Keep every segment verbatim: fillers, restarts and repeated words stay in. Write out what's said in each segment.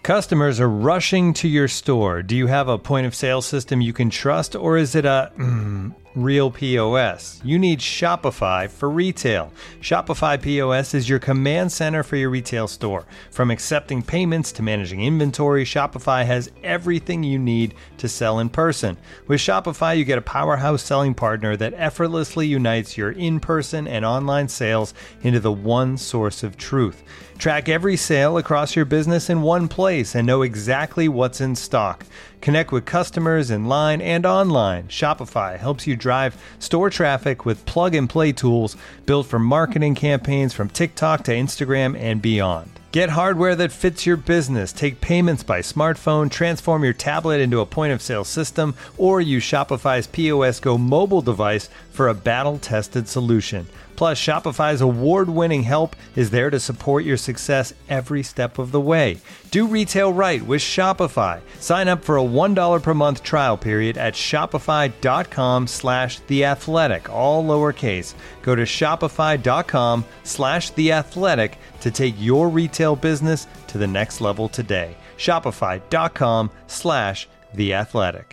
Customers are rushing to your store. Do you have a point of sale system you can trust, or is it a mm, real P O S? You need Shopify for retail. Shopify P O S is your command center for your retail store. From accepting payments to managing inventory, Shopify has everything you need to sell in person. With Shopify, you get a powerhouse selling partner that effortlessly unites your in-person and online sales into the one source of truth. Track every sale across your business in one place and know exactly what's in stock. Connect with customers in line and online. Shopify helps you drive store traffic with plug-and-play tools built for marketing campaigns from TikTok to Instagram and beyond. Get hardware that fits your business. Take payments by smartphone, transform your tablet into a point-of-sale system, or use Shopify's P O S Go mobile device for a battle-tested solution. Plus, Shopify's award-winning help is there to support your success every step of the way. Do retail right with Shopify. Sign up for a one dollar per month trial period at shopify.com slash theathletic, all lowercase. Go to shopify.com slash theathletic to take your retail business to the next level today. Shopify.com slash theathletic.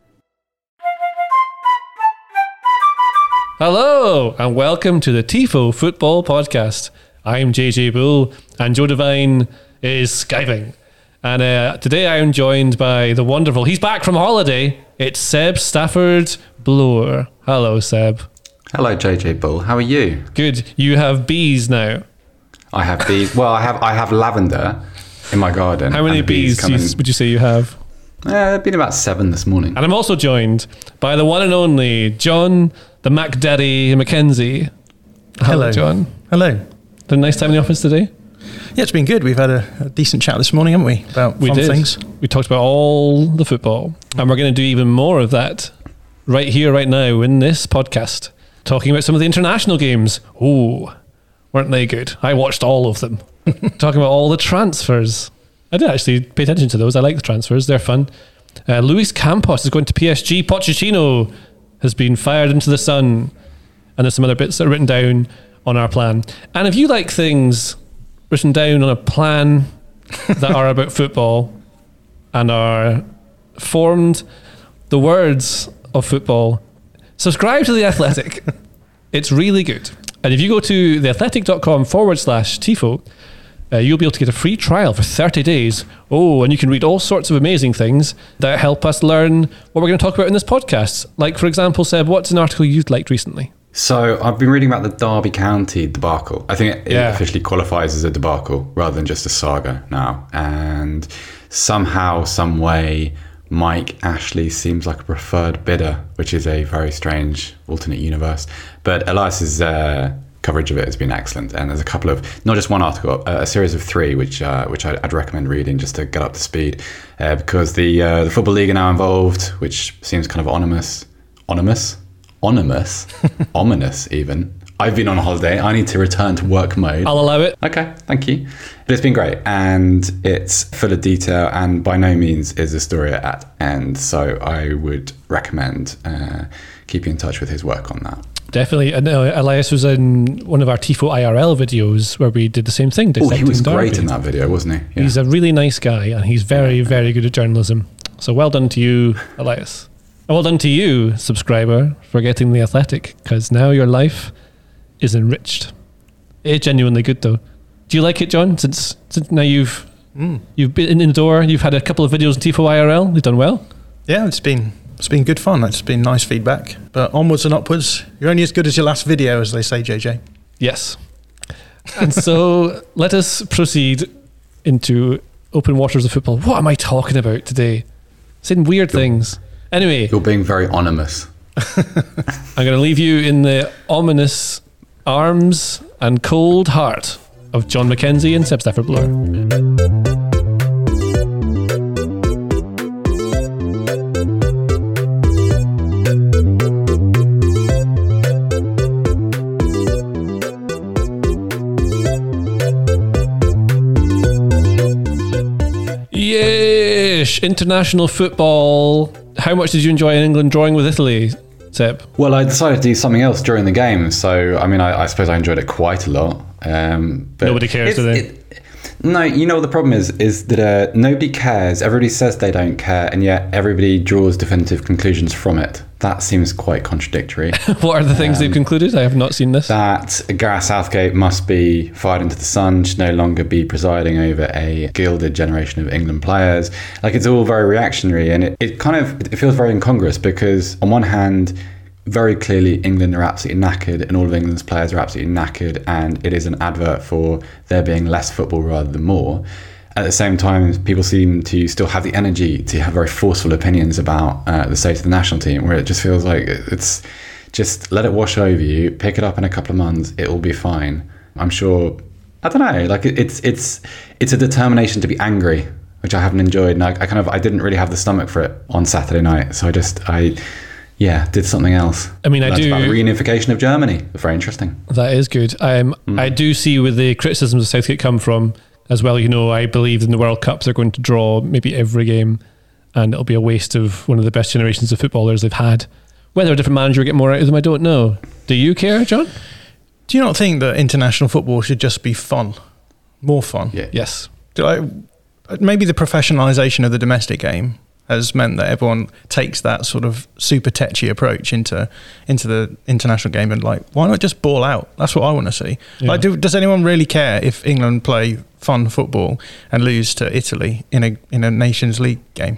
Hello, and welcome to the Tifo Football Podcast. I'm J J Bull, and Joe Devine is Skyping. And uh, today I am joined by the wonderful, he's back from holiday, it's Seb Stafford Bloor. Hello, Seb. Hello, J J Bull. How are you? Good. You have bees now. I have bees. Well, I have I have lavender in my garden. How many bees, bees do you, would you say you have? Uh, there have been about seven this morning. And I'm also joined by the one and only John the Mac Daddy Mackenzie. Hello, Hello, John. Hello. Had a nice time in the office today? Yeah, it's been good. We've had a, a decent chat this morning, haven't we? About we fun did. things. We talked about all the football, and we're going to do even more of that right here, right now in this podcast, talking about some of the international games. Ooh, weren't they good? I watched all of them. Talking about all the transfers. I did actually pay attention to those. I like the transfers. They're fun. Uh, Luis Campos is going to P S G. Pochettino has been fired into the sun. And there's some other bits that are written down on our plan. And if you like things written down on a plan that are about football and are formed the words of football, subscribe to The Athletic. It's really good. And if you go to theathletic.com forward slash Tifo, uh, you'll be able to get a free trial for thirty days. Oh, and you can read all sorts of amazing things that help us learn what we're going to talk about in this podcast. Like, for example, Seb, what's an article you'd liked recently? So I've been reading about the Derby County debacle. I think it, Yeah. it officially qualifies as a debacle rather than just a saga now. And somehow, some way, Mike Ashley seems like a preferred bidder, which is a very strange alternate universe. But Elias's uh, coverage of it has been excellent. And there's a couple of, not just one article, a series of three, which uh, which I'd, I'd recommend reading just to get up to speed. Uh, because the uh, the Football League are now involved, which seems kind of ominous. Ominous? Ominous? Ominous, even. I've been on holiday. I need to return to work mode. I'll allow it. Okay, thank you. But it's been great, and it's full of detail, and by no means is the story at end. So I would recommend uh, keeping in touch with his work on that. Definitely. And uh, Elias was in one of our Tifo I R L videos where we did the same thing. Oh, he was Derby. great in that video, wasn't he? Yeah. He's a really nice guy, and he's very, very good at journalism. So well done to you, Elias. And well done to you, subscriber, for getting The Athletic, because now your life is enriched. It's genuinely good, though. Do you like it, John? Since, since now you've mm. you've been in the door, you've had a couple of videos on Tifo I R L. You've done well. Yeah, it's been it's been good fun. It's been nice feedback. But onwards and upwards. You're only as good as your last video, as they say, J J. Yes. And so let us proceed into open waters of football. What am I talking about today? Saying weird you're, things. Anyway. You're being very ominous. I'm going to leave you in the ominous arms and cold heart of John Mackenzie and Seb Stafford Bloor. Yes, international football. How much did you enjoy England drawing with Italy, Seb? Well, I decided to do something else during the game, so I mean, I, I suppose I enjoyed it quite a lot. Um, but Nobody cares, do they? It, No, you know what the problem is, is that uh, nobody cares. Everybody says they don't care, and yet everybody draws definitive conclusions from it. That seems quite contradictory. What are the things um, they've concluded? I have not seen this. That Gareth Southgate must be fired into the sun, should no longer be presiding over a gilded generation of England players. Like, it's all very reactionary, and it, it kind of it feels very incongruous because on one hand, very clearly England are absolutely knackered and all of England's players are absolutely knackered, and it is an advert for there being less football rather than more. At the same time, people seem to still have the energy to have very forceful opinions about uh, the state of the national team, where it just feels like it's just let it wash over you, pick it up in a couple of months, it will be fine. I'm sure, I don't know, like it's it's it's a determination to be angry, which I haven't enjoyed, and I, I kind of I didn't really have the stomach for it on Saturday night, so I just I yeah did something else. I mean, I That's do about the reunification of Germany. Very interesting. That is good. Um, mm. I do see where the criticisms of Southgate come from as well. You know, I believe in the World Cup they're going to draw maybe every game, and it'll be a waste of one of the best generations of footballers they've had. Whether a different manager will get more out of them, I don't know. Do you care, John? Do you not think that international football should just be fun? More fun? Yeah. Yes. Do I, maybe the professionalisation of the domestic game has meant that everyone takes that sort of super tetchy approach into into the international game, and like, why not just ball out? That's what I want to see. Yeah. Like, do, does anyone really care if England play fun football and lose to Italy in a in a Nations League game?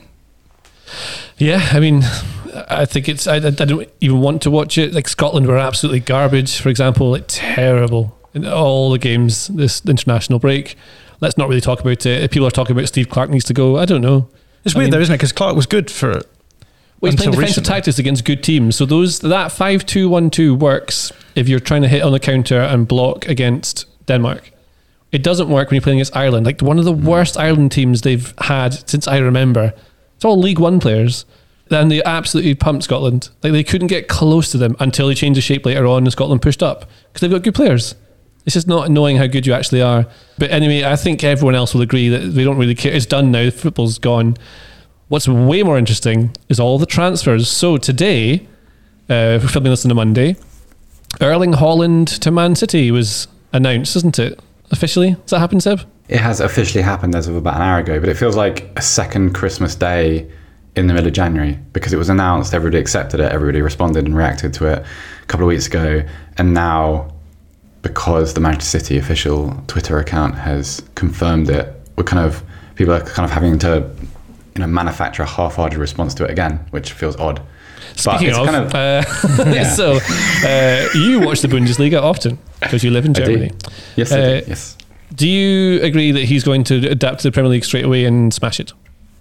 Yeah, I mean, I think it's I, I don't even want to watch it. Like, Scotland were absolutely garbage, for example, like terrible in all the games this international break. Let's not really talk about it. If people are talking about Steve Clarke needs to go, I don't know. It's I weird mean, though, isn't it? Because Clarke was good for it. Well, he's playing defensive recently. tactics against good teams. So those that five two one two works if you're trying to hit on the counter and block against Denmark. It doesn't work when you're playing against Ireland. Like, one of the worst Ireland teams they've had since I remember. It's all League One players. Then they absolutely pumped Scotland. Like, they couldn't get close to them until they changed the shape later on and Scotland pushed up. Because they've got good players. It's just not knowing how good you actually are. But anyway, I think everyone else will agree that they don't really care. It's done now. Football's gone. What's way more interesting is all the transfers. So today, uh, we're filming this on a Monday, Erling Haaland to Man City was announced, isn't it? Officially? Has that happened, Seb? It has officially happened as of about an hour ago, but it feels like a second Christmas Day in the middle of January, because it was announced, everybody accepted it, everybody responded and reacted to it a couple of weeks ago, and now, because the Manchester City official Twitter account has confirmed it, we're kind of people are kind of having to, you know, manufacture a half-hearted response to it again, which feels odd. Speaking but it's of, kind of uh, yeah. so uh, you watch the Bundesliga often because you live in Germany. I do. Yes, I uh, do. Yes. Do you agree that he's going to adapt to the Premier League straight away and smash it?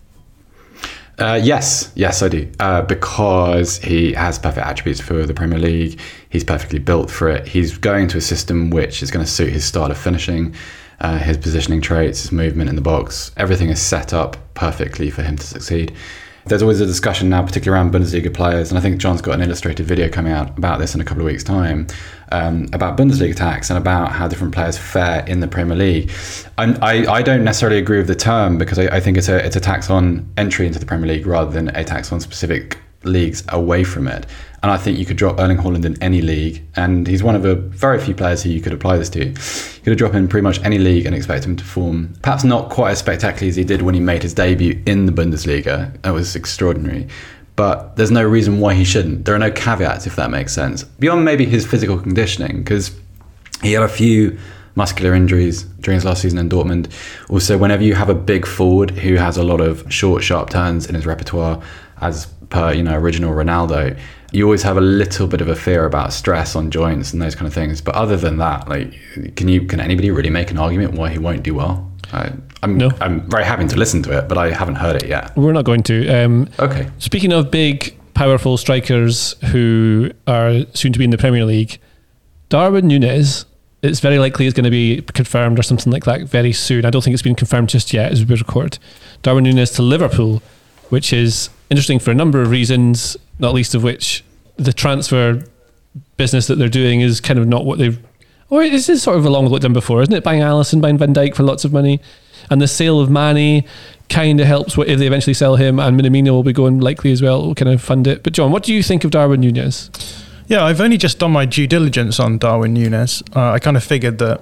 Uh, yes, yes, I do. Uh, because he has perfect attributes for the Premier League. He's perfectly built for it. He's going to a system which is going to suit his style of finishing, uh, his positioning traits, his movement in the box. Everything is set up perfectly for him to succeed. There's always a discussion now, particularly around Bundesliga players, and I think John's got an illustrated video coming out about this in a couple of weeks' time, um, about Bundesliga tax and about how different players fare in the Premier League. I, I, I don't necessarily agree with the term, because I, I think it's a it's a tax on entry into the Premier League rather than a tax on specific leagues away from it. And I think you could drop Erling Haaland in any league, and he's one of the very few players who you could apply this to. You could drop him in pretty much any league and expect him to perform, perhaps not quite as spectacularly as he did when he made his debut in the Bundesliga. That was extraordinary. But there's no reason why he shouldn't. There are no caveats, if that makes sense. Beyond maybe his physical conditioning, because he had a few muscular injuries during his last season in Dortmund. Also, whenever you have a big forward who has a lot of short, sharp turns in his repertoire, as per, you know, original Ronaldo, you always have a little bit of a fear about stress on joints and those kind of things. But other than that, like, can you can anybody really make an argument why he won't do well? I, I'm No. I'm very happy to listen to it, but I haven't heard it yet. We're not going to. Um, Okay. Speaking of big, powerful strikers who are soon to be in the Premier League, Darwin Núñez, it's very likely is going to be confirmed or something like that very soon. I don't think it's been confirmed just yet as we record. Darwin Núñez to Liverpool, which is interesting for a number of reasons, not least of which the transfer business that they're doing is kind of not what they've, or is this sort of along with what they've done before, isn't it? Buying Alisson, buying Van Dijk for lots of money, and the sale of Mane kind of helps if they eventually sell him, and Minamino will be going likely as well, will kind of fund it. But John, what do you think of Darwin Núñez? Yeah, I've only just done my due diligence on Darwin Núñez. Uh, I kind of figured that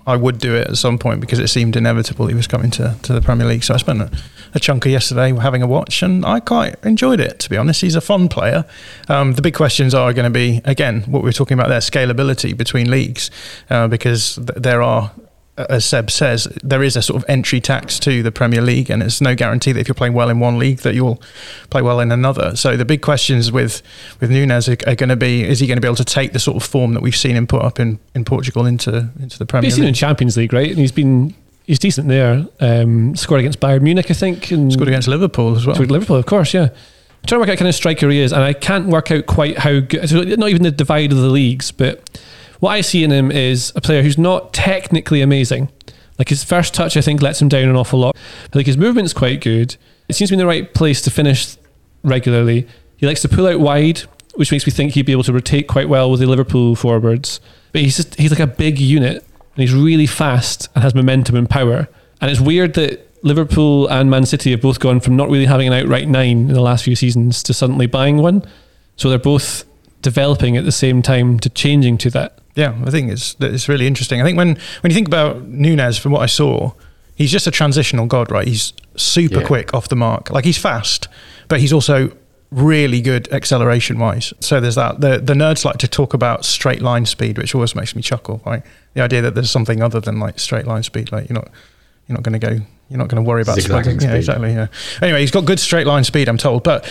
I would do it at some point because it seemed inevitable he was coming to, to the Premier League. So I spent a, a chunk of yesterday having a watch, and I quite enjoyed it, to be honest. He's a fun player. Um, the big questions are going to be, again, what we were talking about there, scalability between leagues, uh, because th- there are, as Seb says, there is a sort of entry tax to the Premier League, and it's no guarantee that if you're playing well in one league that you'll play well in another. So the big questions with, with Nunes are, are going to be, is he going to be able to take the sort of form that we've seen him put up in, in Portugal into into the Premier He's League? seen in Champions League, right? And he's been he's decent there. Um, scored against Bayern Munich, I think. And scored against Liverpool as well. Scored Liverpool, of course, yeah. I'm trying to work out what kind of striker he is, and I can't work out quite how good, so not even the divide of the leagues, but what I see in him is a player who's not technically amazing. Like his first touch, I think, lets him down an awful lot. But like his movement's quite good. It seems to be in the right place to finish regularly. He likes to pull out wide, which makes me think he'd be able to rotate quite well with the Liverpool forwards. But he's just he's like a big unit, and he's really fast and has momentum and power. And it's weird that Liverpool and Man City have both gone from not really having an outright nine in the last few seasons to suddenly buying one. So they're both developing at the same time to changing to that. Yeah, I think it's it's really interesting. I think when, when you think about Nunes, from what I saw, he's just a transitional god, right? He's super Yeah. quick off the mark. Like he's fast, but he's also really good acceleration wise. So there's that. The the nerds like to talk about straight line speed, which always makes me chuckle. Right? The idea that there's something other than like straight line speed. Like you're not you're not going to go. You're not going to worry about Zigzagging sprinting. Yeah, speed. exactly. Yeah. Anyway, he's got good straight line speed, I'm told, but.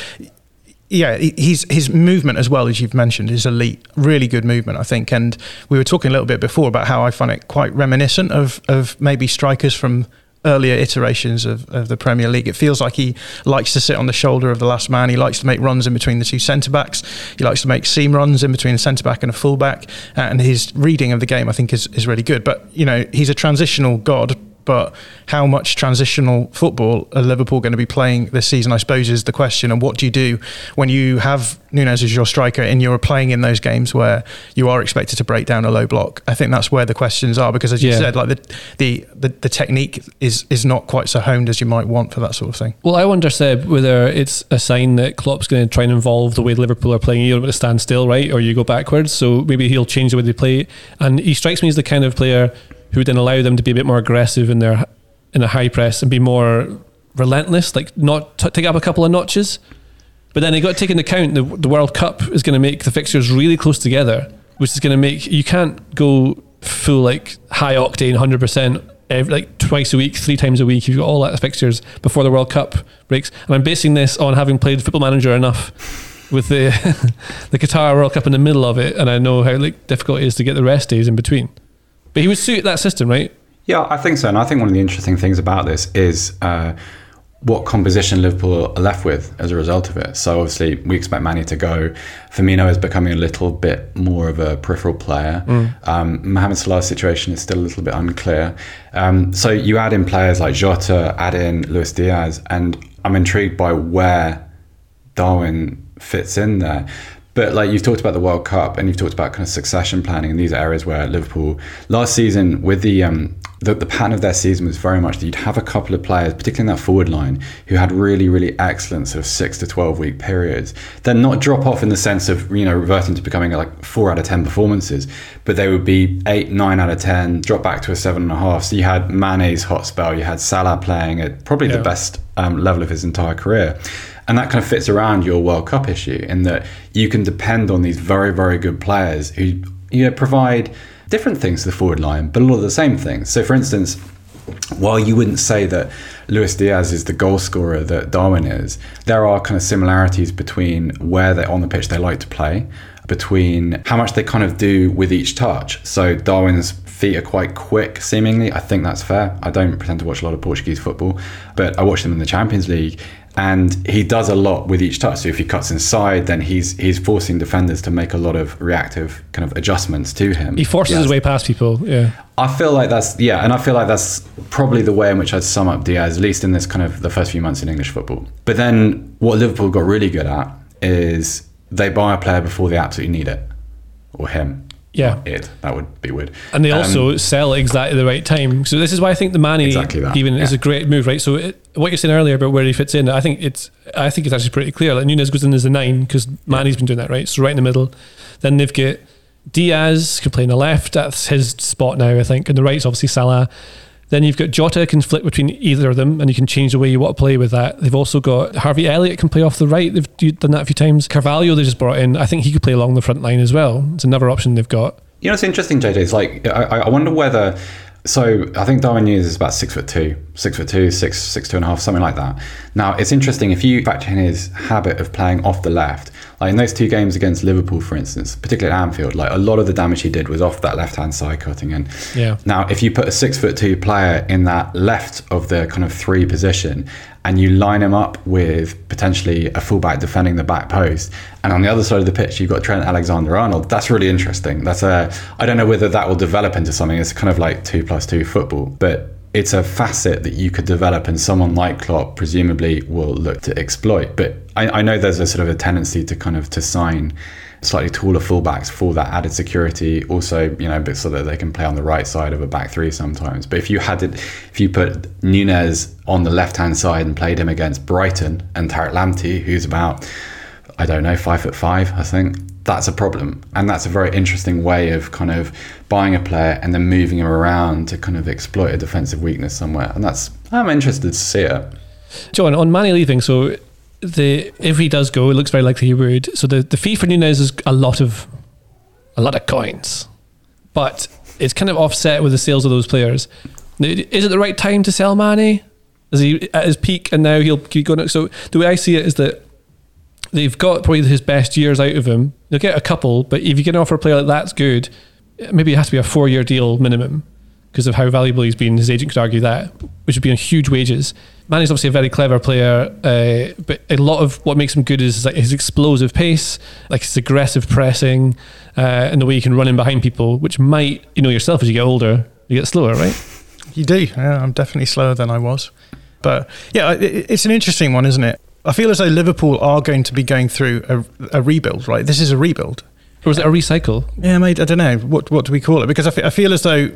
Yeah, he's, his movement as well, as you've mentioned, is elite. Really good movement, I think. And we were talking a little bit before about how I find it quite reminiscent of, of maybe strikers from earlier iterations of, of the Premier League. It feels like he likes to sit on the shoulder of the last man. He likes to make runs in between the two centre-backs. He likes to make seam runs in between a centre-back and a full-back. And his reading of the game, I think, is, is really good. But, you know, he's a transitional god. But how much transitional football are Liverpool going to be playing this season, I suppose, is the question. And what do you do when you have Nunes as your striker and you're playing in those games where you are expected to break down a low block? I think that's where the questions are, because as you yeah. said, like the, the the the technique is is not quite so honed as you might want for that sort of thing. Well, I wonder, Seb, whether it's a sign that Klopp's going to try and involve the way Liverpool are playing. You don't want to stand still, right? Or you go backwards. So maybe he'll change the way they play. And he strikes me as the kind of player who would then allow them to be a bit more aggressive in their in a high press and be more relentless, like not t- take up a couple of notches. But then they got to take into account the, the World Cup is going to make the fixtures really close together, which is going to make you can't go full like high octane one hundred percent every, like twice a week, three times a week. You've got all that fixtures before the World Cup breaks. And I'm basing this on having played Football Manager enough with the the Qatar World Cup in the middle of it, and I know how like difficult it is to get the rest days in between. But he would suit that system, right? Yeah, I think so. And I think one of the interesting things about this is uh, what composition Liverpool are left with as a result of it. So obviously we expect Mane to go. Firmino is becoming a little bit more of a peripheral player. Mm. Um, Mohamed Salah's situation is still a little bit unclear. Um, so you add in players like Jota, add in Luis Diaz, and I'm intrigued by where Darwin fits in there. But like you've talked about the World Cup and you've talked about kind of succession planning in these areas where Liverpool last season with the um the, the pattern of their season was very much that you'd have a couple of players, particularly in that forward line, who had really, really excellent sort of six to twelve week periods. Then not drop off in the sense of, you know, reverting to becoming like four out of ten performances, but they would be eight, nine out of ten, drop back to a seven and a half. So you had Mane's hot spell, you had Salah playing at probably yeah. the best um, level of his entire career. And that kind of fits around your World Cup issue in that you can depend on these very, very good players who, you know, provide different things to the forward line, but a lot of the same things. So, for instance, while you wouldn't say that Luis Diaz is the goal scorer that Darwin is, there are kind of similarities between where they're on the pitch they like to play, between how much they kind of do with each touch. So Darwin's feet are quite quick, seemingly. I think that's fair. I don't pretend to watch a lot of Portuguese football, but I watch them in the Champions League. And he does a lot with each touch. So if he cuts inside, then he's he's forcing defenders to make a lot of reactive kind of adjustments to him. He forces yes. his way past people, yeah. I feel like that's, yeah, and I feel like that's probably the way in which I'd sum up Diaz, at least in this kind of the first few months in English football. But then what Liverpool got really good at is they buy a player before they absolutely need it. Or him. Yeah, it that would be weird. And they also um, sell exactly the right time. So this is why I think the Mane exactly even yeah. is a great move, right? So it, what you're saying earlier about where he fits in, I think it's I think it's actually pretty clear. Like Nunes goes in as a nine because Mane's yeah. been doing that, right? So right in the middle. Then they've got Diaz can play on the left. That's his spot now, I think. And the right's obviously Salah. Then you've got Jota can flick between either of them, and you can change the way you want to play with that. They've also got Harvey Elliott can play off the right. They've done that a few times. Carvalho they just brought in. I think he could play along the front line as well. It's another option they've got. You know, it's interesting, J J. It's like I, I wonder whether. So I think Darwin Núñez is about six foot two, six foot two, six, six two and a half, something like that. Now it's interesting if you factor in his habit of playing off the left. Like in those two games against Liverpool, for instance, particularly at Anfield, like a lot of the damage he did was off that left-hand side cutting in. Yeah. Now, if you put a six foot two player in that left of the kind of three position, and you line him up with potentially a fullback defending the back post, and on the other side of the pitch you've got Trent Alexander-Arnold, that's really interesting. That's a I don't know whether that will develop into something. It's kind of like two plus two football, but it's a facet that you could develop, and someone like Klopp presumably will look to exploit. But I, I know there's a sort of a tendency to kind of to sign slightly taller fullbacks for that added security. Also, you know, but so that they can play on the right side of a back three sometimes. But if you had it, if you put Núñez on the left hand side and played him against Brighton and Tariq Lamptey, who's about, I don't know, five foot five, I think, that's a problem. And that's a very interesting way of kind of buying a player and then moving him around to kind of exploit a defensive weakness somewhere. And that's, I'm interested to see it. John, on Mane leaving, so the if he does go, it looks very likely he would. So the, the fee for Núñez is a lot of a lot of coins, but it's kind of offset with the sales of those players. Is it the right time to sell Mane? Is he at his peak and now he'll keep going? So the way I see it is that they've got probably his best years out of him. They'll get a couple, but if you can offer a player like that's good, maybe it has to be a four-year deal minimum because of how valuable he's been. His agent could argue that, which would be on huge wages. Mane's obviously a very clever player, uh, but a lot of what makes him good is like his explosive pace, like his aggressive pressing, uh, and the way you can run in behind people, which might, you know yourself as you get older, you get slower, right? You do. Yeah, I'm definitely slower than I was. But yeah, it, it's an interesting one, isn't it? I feel as though Liverpool are going to be going through a, a rebuild, right? This is a rebuild. Or is it a recycle? Yeah, mate, I don't know. What what do we call it? Because I, f- I feel as though,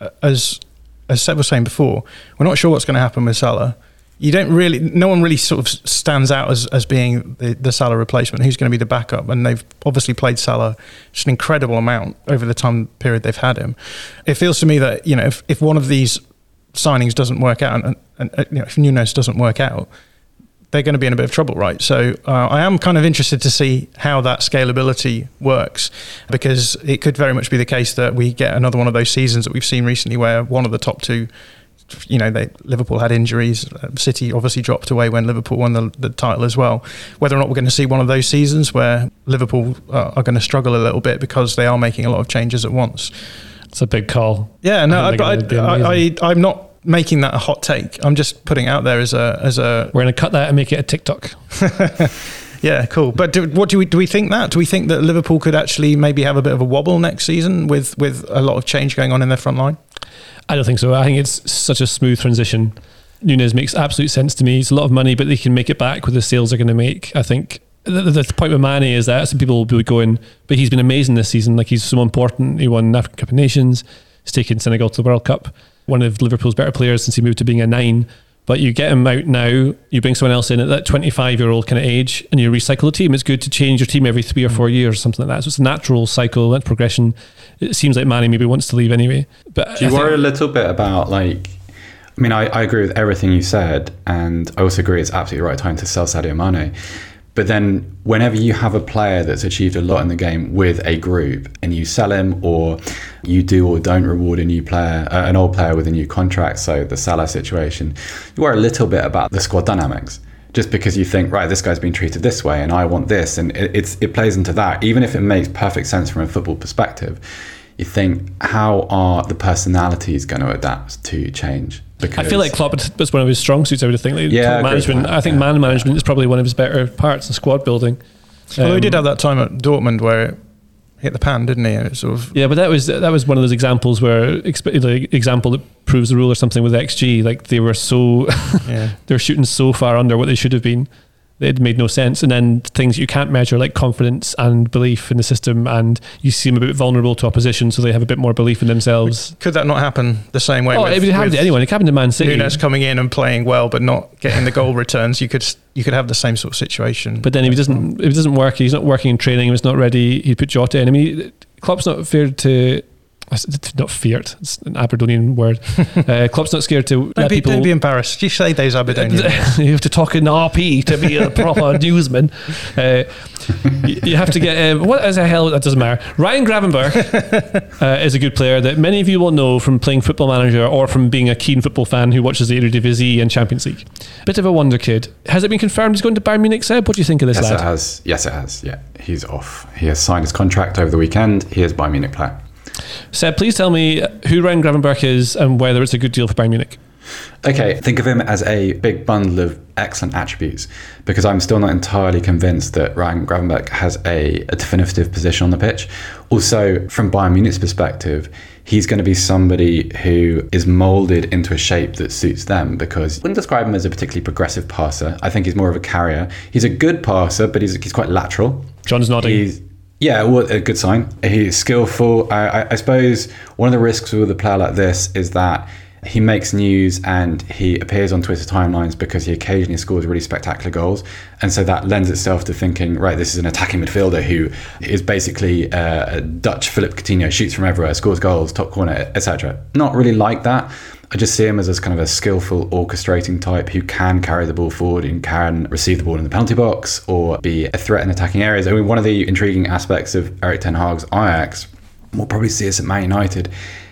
as as Seb was saying before, we're not sure what's going to happen with Salah. You don't really, no one really sort of stands out as, as being the, the Salah replacement. Who's going to be the backup? And they've obviously played Salah just an incredible amount over the time period they've had him. It feels to me that, you know, if, if one of these signings doesn't work out, and, and, and you know, if Núñez doesn't work out, they're going to be in a bit of trouble, right? So uh, I am kind of interested to see how that scalability works, because it could very much be the case that we get another one of those seasons that we've seen recently where one of the top two, you know, they, Liverpool had injuries. City obviously dropped away when Liverpool won the, the title as well. Whether or not we're going to see one of those seasons where Liverpool uh, are going to struggle a little bit because they are making a lot of changes at once. It's a big call. Yeah, no, I I, I, I, I'm not making that a hot take. I'm just putting it out there as a as a. We're going to cut that and make it a TikTok. Yeah, cool. But do, what do we do? We think that? Do we think that Liverpool could actually maybe have a bit of a wobble next season with with a lot of change going on in their front line? I don't think so. I think it's such a smooth transition. Núñez makes absolute sense to me. It's a lot of money, but they can make it back with the sales they're going to make. I think the, the point with Mane is that some people will be going, but he's been amazing this season. Like, he's so important. He won the African Cup of Nations. He's taken Senegal to the World Cup. One of Liverpool's better players since he moved to being a nine. But you get him out now, you bring someone else in at that twenty-five-year-old kind of age, and you recycle the team. It's good to change your team every three or four years, something like that. So it's a natural cycle and progression. It seems like Mane maybe wants to leave anyway. But do you I worry think, a little bit about, like, I mean, I, I agree with everything you said, and I also agree it's absolutely the right time to sell Sadio Mane. But then whenever you have a player that's achieved a lot in the game with a group and you sell him, or you do or don't reward a new player, uh, an old player with a new contract, so the Salah situation, you worry a little bit about the squad dynamics. Just because you think, right, this guy's been treated this way and I want this, and it, it's it plays into that. Even if it makes perfect sense from a football perspective, you think, how are the personalities going to adapt to change? Because I feel like Klopp is one of his strong suits, I would think. Like, yeah, management. I think yeah. man management is probably one of his better parts in squad building. Well, um, he did have that time at Dortmund where it hit the pan, didn't he? And it sort of yeah, but that was that was one of those examples where the example that proves the rule or something with X G. Like, they were so yeah. they're shooting so far under what they should have been. It made no sense. And then things you can't measure, like confidence and belief in the system, and you seem a bit vulnerable to opposition, so they have a bit more belief in themselves. Could that not happen the same way? Oh, with, it happened to anyone. It happened to Man City. Núñez coming in and playing well, but not getting the goal returns. You could you could have the same sort of situation. But then if he doesn't, if it doesn't work, he's not working in training. He's not ready. He'd put Jota in. I mean, Klopp's not feared to. Not feared. It's an Aberdonian word. Uh, Klopp's not scared to Don't let be, people. don't be embarrassed. You say those Aberdonian words. You have to talk in R P to be a proper newsman. Uh, you, you have to get. Uh, what is the hell? That doesn't matter. Ryan Gravenberch uh, is a good player that many of you will know from playing Football Manager or from being a keen football fan who watches the Eredivisie and Champions League. Bit of a wonder kid. Has it been confirmed he's going to Bayern Munich, Seb? What do you think of this yes, lad? It has. Yes, it has. Yeah, he's off. He has signed his contract over the weekend. He is a Bayern Munich player. Seb, please tell me who Ryan Gravenberch is and whether it's a good deal for Bayern Munich. Okay, think of him as a big bundle of excellent attributes, because I'm still not entirely convinced that Ryan Gravenberch has a, a definitive position on the pitch. Also, from Bayern Munich's perspective, he's going to be somebody who is moulded into a shape that suits them, because I wouldn't describe him as a particularly progressive passer. I think he's more of a carrier. He's a good passer, but he's, he's quite lateral. John's nodding. He's, Yeah, well, a good sign. He's skillful. I, I, I suppose one of the risks with a player like this is that he makes news and he appears on Twitter timelines because he occasionally scores really spectacular goals. And so that lends itself to thinking, right, this is an attacking midfielder who is basically uh, a Dutch Philippe Coutinho, shoots from everywhere, scores goals, top corner, et cetera. Not really like that. I just see him as, as kind of a skillful orchestrating type who can carry the ball forward and can receive the ball in the penalty box or be a threat in attacking areas. I mean, one of the intriguing aspects of Erik ten Hag's Ajax, we'll probably see us at Man United,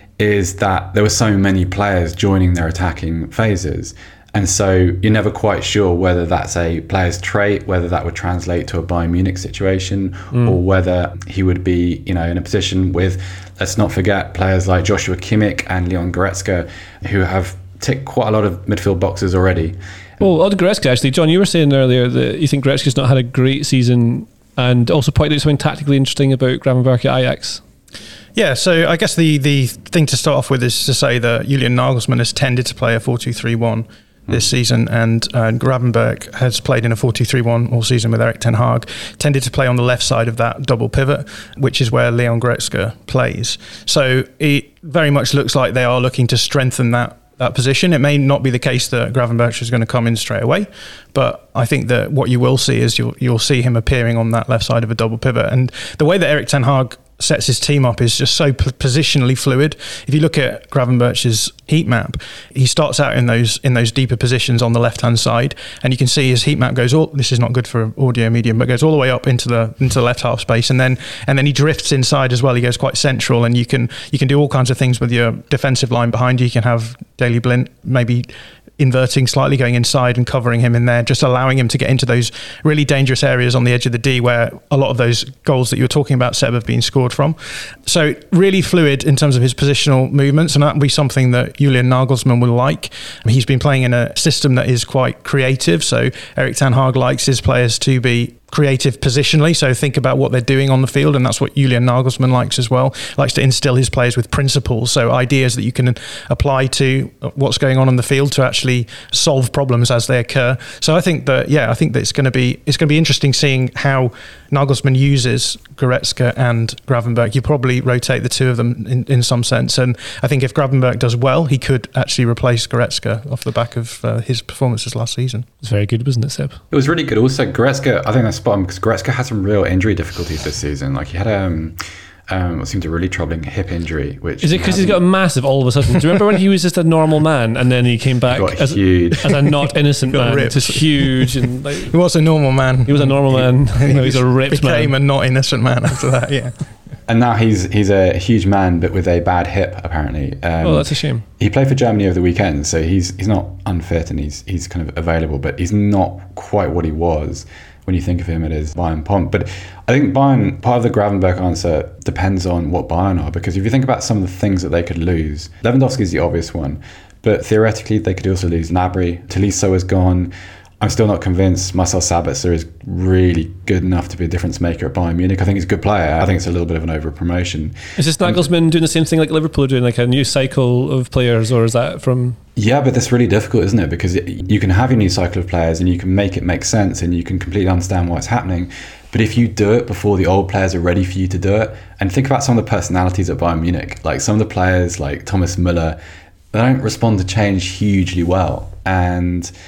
is that there were so many players joining their attacking phases. And so you're never quite sure whether that's a player's trait, whether that would translate to a Bayern Munich situation, mm. or whether he would be, you know, in a position with, let's not forget, players like Joshua Kimmich and Leon Goretzka, who have ticked quite a lot of midfield boxes already. Well, on Goretzka, actually, John, you were saying earlier that you think Goretzka's not had a great season, and also pointed out something tactically interesting about Gravenberch at Ajax. Yeah, so I guess the, the thing to start off with is to say that Julian Nagelsmann has tended to play a four two three one this season, and uh, Gravenberch has played in a four two three one all season with Erik ten Hag, tended to play on the left side of that double pivot, which is where Leon Goretzka plays. So it very much looks like they are looking to strengthen that that position. It may not be the case that Gravenberch is going to come in straight away, but I think that what you will see is you'll, you'll see him appearing on that left side of a double pivot. And the way that Erik ten Hag sets his team up is just so p- positionally fluid. If you look at Gravenberch's heat map, he starts out in those in those deeper positions on the left hand side, and you can see his heat map goes all. This is not good for audio medium, but goes all the way up into the into the left half space, and then and then he drifts inside as well. He goes quite central, and you can you can do all kinds of things with your defensive line behind you. You can have Daley Blind maybe inverting slightly, going inside and covering him in there, just allowing him to get into those really dangerous areas on the edge of the D where a lot of those goals that you were talking about, Seb, have been scored from. So really fluid in terms of his positional movements, and that will be something that Julian Nagelsmann will like. He's been playing in a system that is quite creative, so Erik ten Hag likes his players to be creative positionally, so think about what they're doing on the field, and that's what Julian Nagelsmann likes as well. Likes to instill his players with principles, so ideas that you can apply to what's going on in the field to actually solve problems as they occur. So I think that, yeah, I think that it's going to be it's going to be interesting seeing how Nagelsmann uses Goretzka and Gravenberch. You probably rotate the two of them in, in some sense, and I think if Gravenberch does well, he could actually replace Goretzka off the back of uh, his performances last season. It's very good, wasn't it, Seb? It was really good. Also, Goretzka, I think that's spot on, because Goretzka had some real injury difficulties this season. Like he had um, um, what seemed a really troubling hip injury. Which is it because he's got a massive all of a sudden? Do you remember when he was just a normal man and then he came back got as, huge. as a not innocent man, ripped. just huge and like, He was a normal man. he was a normal man. He No, he's a ripped became man. a not innocent man after that. Yeah. And now he's he's a huge man, but with a bad hip, apparently. Um, Oh, that's a shame. He played for Germany over the weekend, so he's he's not unfit and he's he's kind of available, but he's not quite what he was when you think of him at his Bayern pomp. But I think Bayern, part of the Gravenberch answer depends on what Bayern are, because if you think about some of the things that they could lose, Lewandowski is the obvious one, but theoretically they could also lose Gnabry. Tolisso is gone. I'm still not convinced Marcel Sabitzer is really good enough to be a difference maker at Bayern Munich. I think he's a good player. I think it's a little bit of an over promotion. Is this Nagelsmann doing the same thing like Liverpool are doing, like a new cycle of players, or is that from... Yeah, but that's really difficult, isn't it? Because you can have your new cycle of players and you can make it make sense and you can completely understand what's happening. But if you do it before the old players are ready for you to do it, and think about some of the personalities at Bayern Munich, like some of the players like Thomas Müller, they don't respond to change hugely well. And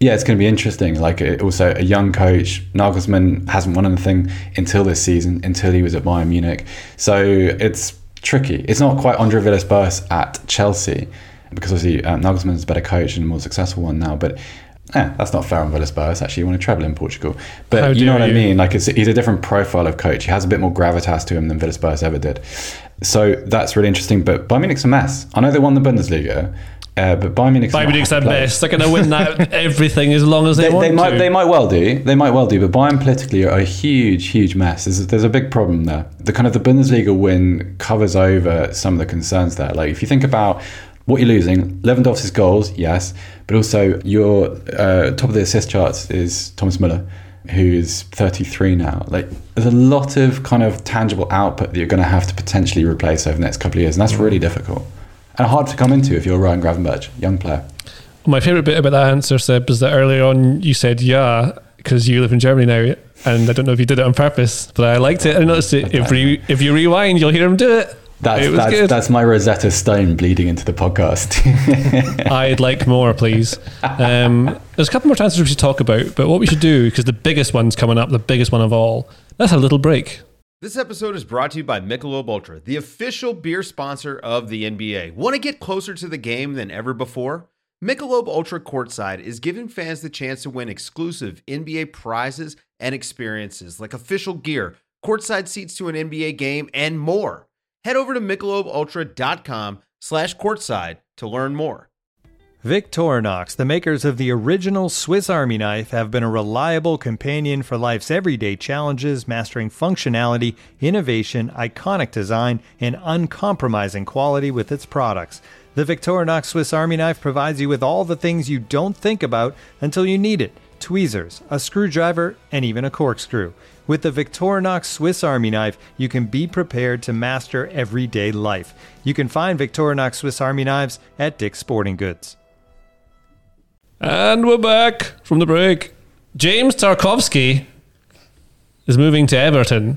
Yeah, it's going to be interesting. Like it, also a young coach, Nagelsmann hasn't won anything until this season, until he was at Bayern Munich. So it's tricky. It's not quite Andre Villas-Boas at Chelsea, because obviously um, Nagelsmann's a better coach and a more successful one now. But eh, that's not fair on Villas-Boas. Actually, he won a treble in Portugal. But How you know what dare I you. mean? Like it's, he's a different profile of coach. He has a bit more gravitas to him than Villas-Boas ever did. So that's really interesting. But Bayern Munich's a mess. I know they won the Bundesliga. Uh, but Bayern Munich's Bayern not Munich's a their place. best. They're going to win that everything as long as they, They, want they might, to. they might well do. They might well do. But Bayern politically are a huge, huge mess. There's, there's a big problem there. The kind of the Bundesliga win covers over some of the concerns there. Like if you think about what you're losing, Lewandowski's goals, yes, but also your uh, top of the assist charts is Thomas Müller, who is thirty-three now. Like there's a lot of kind of tangible output that you're going to have to potentially replace over the next couple of years, and that's really difficult. And hard to come into if you're Ryan Gravenberch, young player. My favourite bit about that answer, Seb, is that earlier on you said yeah because you live in Germany now, and I don't know if you did it on purpose, but I liked it. I noticed it. If, re- if you rewind, you'll hear him do it. That's it was that's, good. that's my Rosetta Stone bleeding into the podcast. I'd like more, please. Um, there's a couple more transfers we should talk about, but what we should do, because the biggest one's coming up, the biggest one of all, let's have a little break. This episode is brought to you by Michelob Ultra, the official beer sponsor of the N B A. Want to get closer to the game than ever before? Michelob Ultra Courtside is giving fans the chance to win exclusive N B A prizes and experiences like official gear, courtside seats to an N B A game, and more. Head over to michelobultra.com slash courtside to learn more. Victorinox, the makers of the original Swiss Army knife, have been a reliable companion for life's everyday challenges, mastering functionality, innovation, iconic design, and uncompromising quality with its products. The Victorinox Swiss Army knife provides you with all the things you don't think about until you need it: tweezers, a screwdriver, and even a corkscrew. With the Victorinox Swiss Army knife, you can be prepared to master everyday life. You can find Victorinox Swiss Army knives at Dick's Sporting Goods. And we're back from the break. James Tarkowski is moving to Everton.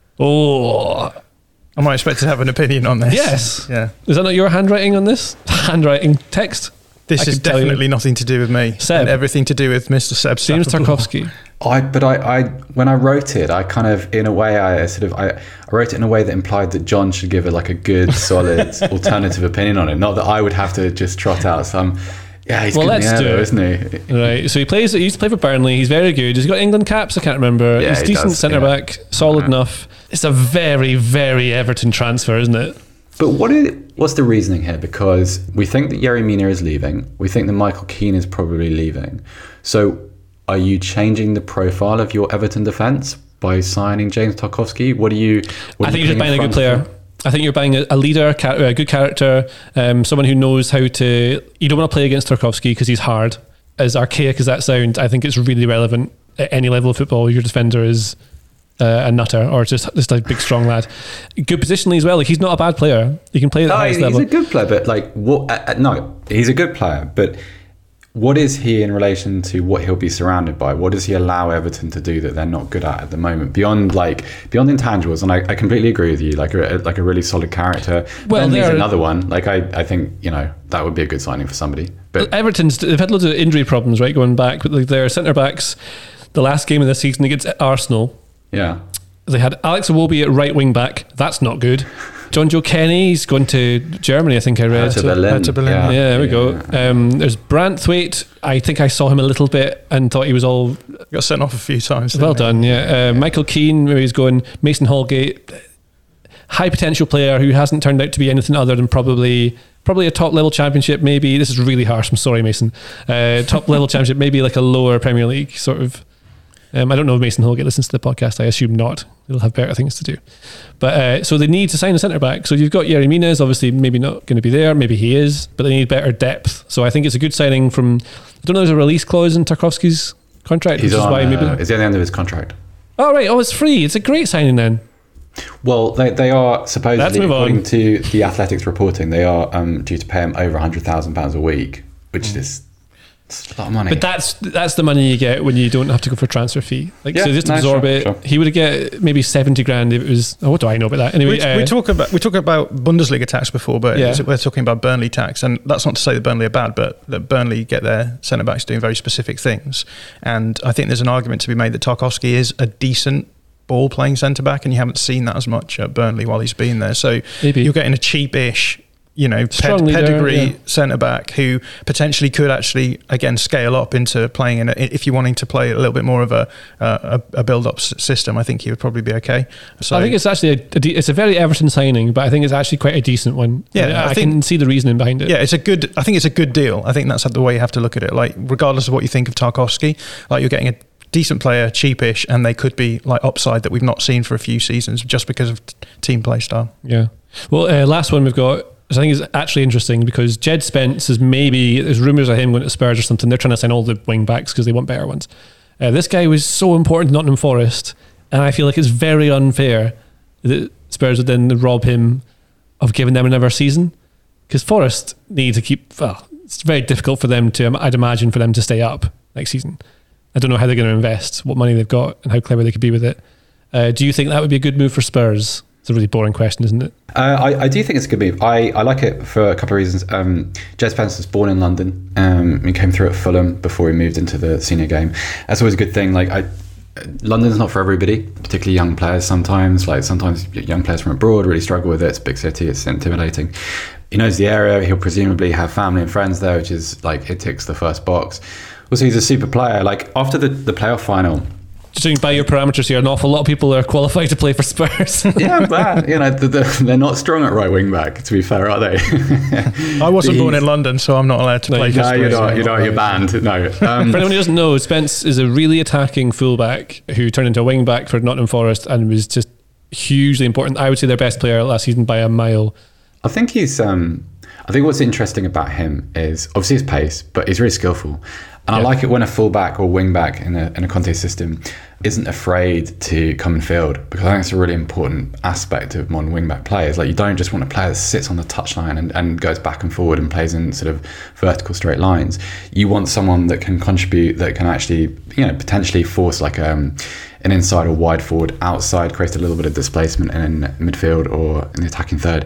Oh, Am I expected to have an opinion on this? yes. Yeah. Is that not your handwriting on this? Handwriting text? This I is can tell you. definitely nothing to do with me. Seb. And everything to do with Mister Seb James Stafford. Tarkowski. I, but I, I, when I wrote it, I kind of, in a way, I sort of, I, I wrote it in a way that implied that John should give it like a good, solid, alternative opinion on it. Not that I would have to just trot out some. Yeah, he's Well, good in let's the air, do though, it. isn't he? Right, so he plays. He used to play for Burnley. He's very good. He's got England caps. I can't remember. Yeah, He's he decent does, centre yeah. back, solid Uh-huh. enough. It's a very, very Everton transfer, isn't it? But what is, what's the reasoning here? Because we think that Yerry Mina is leaving. We think that Michael Keane is probably leaving. So are you changing the profile of your Everton defence by signing James Tarkowski? What do you... What I are think you you're just putting buying a in good front player. of him? I think you're buying a, a leader, ca- a good character, um, someone who knows how to. You don't want to play against Tarkowski because he's hard. As archaic as that sounds, I think it's really relevant at any level of football. Your defender is uh, a nutter or just just a big strong lad. Good positionally as well. Like he's not a bad player. He can play at the No, highest he's level. a good player, but like what? Uh, uh, no, he's a good player, but what is he in relation to what he'll be surrounded by? What does he allow Everton to do that they're not good at at the moment? Beyond like beyond intangibles, and I, I completely agree with you. Like a like a really solid character. Well, Bentley's they're- another one. Like I, I think you know that would be a good signing for somebody. But Everton's they've had loads of injury problems, right, going back. But like their centre backs, the last game of the season against Arsenal, yeah, they had Alex Iwobi at right wing back. That's not good. John Joe Kenny's gone to Germany, I think I read. to Berlin. to Berlin. Yeah, Yeah, there we yeah. go. Um, there's Branthwaite. I think I saw him a little bit and thought he was all Got sent off a few times. well didn't done. Yeah, uh, Michael Keane, maybe he's going. Mason Holgate, high potential player who hasn't turned out to be anything other than probably probably a top level championship. Maybe this is really harsh. I'm sorry, Mason. Uh, top level championship, maybe like a lower Premier League sort of. Um, I don't know if Mason Holgate listens to the podcast. I assume not. He'll have better things to do. But uh, so they need to sign a centre back. So you've got Yerry Mina is obviously maybe not going to be there. Maybe he is, but they need better depth. So I think it's a good signing from. I don't know. There's a release clause in Tarkowski's contract, He's which is on. why maybe. Uh, is he at the end of his contract? Oh right. Oh, it's free. It's a great signing then. Well, they, they are Let's supposedly, move on. according to the Athletics reporting, they are um, due to pay him over one hundred thousand pounds a week, which Mm. is It's a lot of money. But that's that's the money you get when you don't have to go for a transfer fee. Like Yeah, so, just no, absorb sure, it. sure. He would get maybe seventy grand if it was. Oh, what do I know about that? Anyway, We, uh, we talk about we talk about Bundesliga tax before, but Yeah. we're talking about Burnley tax, and that's not to say that Burnley are bad, but that Burnley get their centre backs doing very specific things, and I think there's an argument to be made that Tarkowski is a decent ball playing centre back, and you haven't seen that as much at Burnley while he's been there. So Maybe. you're getting a cheap-ish, you know, Strong ped- leader, pedigree yeah. centre back who potentially could actually again scale up into playing in a, if you're wanting to play a little bit more of a a, a build up s- system. I think he would probably be okay. So I think it's actually a, a de- it's a very Everton signing, but I think it's actually quite a decent one. Yeah, I, I I think- can see the reasoning behind it. yeah, it's a good. I think it's a good deal. I think that's the way you have to look at it. Like, regardless of what you think of Tarkowski, like you're getting a decent player, cheapish, and they could be like upside that we've not seen for a few seasons just because of t- team play style. Yeah. Well, uh, last one we've got, which I think is actually interesting because Jed Spence is maybe, there's rumours of him going to Spurs or something. They're trying to sign all the wing backs because they want better ones. Uh, this guy was so important to Nottingham Forest, and I feel like it's very unfair that Spurs would then rob him of giving them another season because Forest need to keep, well, it's very difficult for them to, I'd imagine, for them to stay up next season. I don't know how they're going to invest, what money they've got, and how clever they could be with it. Uh, do you think that would be a good move for Spurs? It's a really boring question, isn't it? Uh, I, I do think it's a good move. I, I like it for a couple of reasons. Um, Jed Spence was born in London. Um, he came through at Fulham before he moved into the senior game. That's always a good thing. Like I, London's not for everybody, particularly young players. Sometimes, like sometimes young players from abroad really struggle with it. It's a big city. It's intimidating. He knows the area. He'll presumably have family and friends there, which is like it ticks the first box. Also, he's a super player. Like after the the playoff final. Judging by your parameters here, an awful lot of people are qualified to play for Spurs. Yeah, but you know they're, they're not strong at right wing back. To be fair, are they? I wasn't He's- born in London, so I'm not allowed to No, play you for No, you're Spurs. not. You're not. You're banned. No. Um, For anyone who doesn't know, Spence is a really attacking fullback who turned into a wing back for Nottingham Forest and was just hugely important. I would say their best player last season by a mile. I think he's. Um, I think what's interesting about him is obviously his pace, but he's really skillful. And I Yeah. like it when a fullback or wing back in a in a Conte system isn't afraid to come and field, because I think it's a really important aspect of modern wing back players. Like you don't just want a player that sits on the touchline and, and goes back and forward and plays in sort of vertical straight lines. You want someone that can contribute, that can actually, you know, potentially force like um, an inside or wide forward, outside, create a little bit of displacement in midfield or in the attacking third.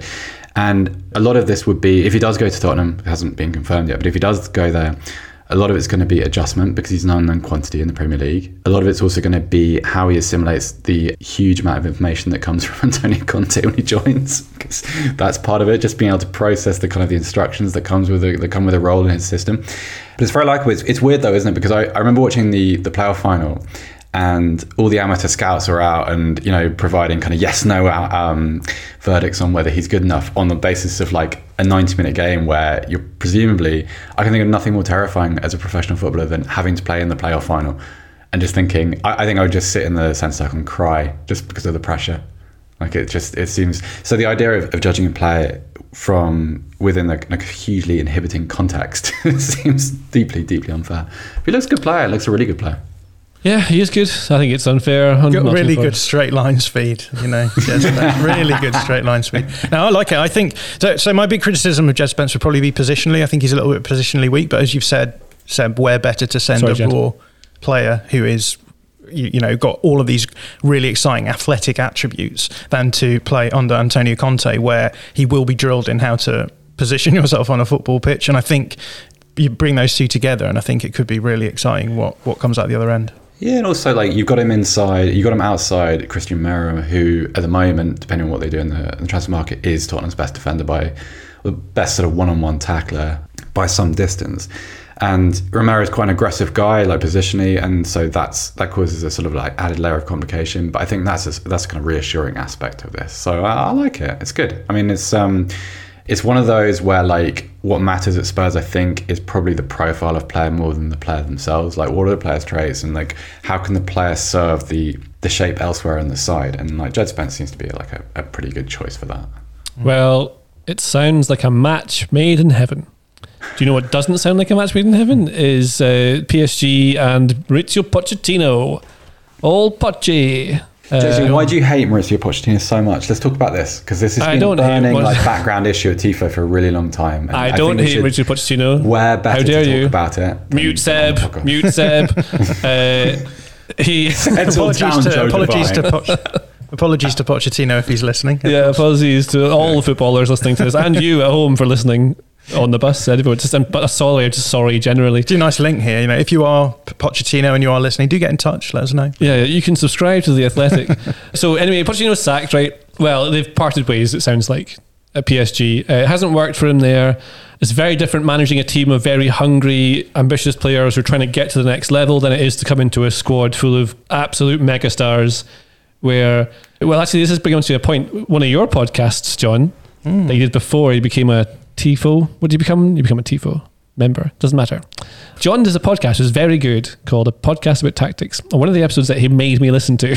And a lot of this would be, if he does go to Tottenham, it hasn't been confirmed yet, but if he does go there, a lot of it's going to be adjustment because he's an unknown quantity in the Premier League. A lot of it's also going to be how he assimilates the huge amount of information that comes from Antonio Conte when he joins, because that's part of it, just being able to process the kind of the instructions that comes with a, that come with a role in his system. But it's very likable. It's, it's weird though, isn't it? Because I, I remember watching the the playoff final, and all the amateur scouts are out and, you know, providing kind of yes, no um, verdicts on whether he's good enough on the basis of like a ninety minute game where you're presumably, I can think of nothing more terrifying as a professional footballer than having to play in the playoff final and just thinking, I, I think I would just sit in the centre circle and cry just because of the pressure. Like it just, it seems, so the idea of, of judging a player from within a, like a hugely inhibiting context seems deeply, deeply unfair. If he looks a good player, looks a really good player. Yeah, he is good. I think it's unfair. Got Not really too far. good straight line speed, you know. Jed Spence, really good straight line speed. Now I like it. I think so. So my big criticism of Jed Spence would probably be positionally. I think he's a little bit positionally weak. But as you've said, Seb, where better to send Sorry, a Jed. raw player who is, you, you know, got all of these really exciting athletic attributes than to play under Antonio Conte, where he will be drilled in how to position yourself on a football pitch. And I think you bring those two together, and I think it could be really exciting what what comes out the other end. Yeah, and also like you've got him inside, you've got him outside Christian Merrim, who at the moment, depending on what they do in the, in the transfer market, is Tottenham's best defender by the best sort of one-on-one tackler by some distance. And Romero is quite an aggressive guy, like positionally, and so that's that causes a sort of like added layer of complication. But I think that's a, that's a kind of reassuring aspect of this. So I, I like it. It's good. I mean, it's um, it's one of those where like what matters at Spurs, I think, is probably the profile of player more than the player themselves. Like, what are the players' traits, and like how can the player serve the the shape elsewhere in the side? And like Jed Spence seems to be like a, a pretty good choice for that. Well, it sounds like a match made in heaven. Do you know what doesn't sound like a match made in heaven? Is uh, P S G and Maurizio Pochettino. Old Poche. J J, Uh, why do you hate Mauricio Pochettino so much? Let's talk about this, because this has I been don't a hate burning Mar- like background issue of Tifo for a really long time. And I think don't we hate should- Mauricio Pochettino. We're better How dare to talk you? about it. than Mute on Seb. the podcast. Mute Seb. uh, he. It's all down apologies to Joe apologies to Devine. Poch- apologies to Pochettino if he's listening. Yeah, apologies to all the footballers listening to this, and you at home for listening on the bus. Everyone, just I'm but sorry, just sorry generally. Do a nice link here. You know, if you are P- Pochettino and you are listening, do get in touch. Let us know. Yeah, you can subscribe to The Athletic. So anyway, Pochettino's sacked, right? Well, they've parted ways, it sounds like, at P S G. Uh, it hasn't worked for him there. It's very different managing a team of very hungry, ambitious players who are trying to get to the next level than it is to come into a squad full of absolute megastars where, well, actually, this is bringing on to a point. One of your podcasts, John, mm. that you did before you became a Tifo. What did you become? You become a Tifo member. Doesn't matter. John does a podcast that's very good called A Podcast About Tactics. And one of the episodes that he made me listen to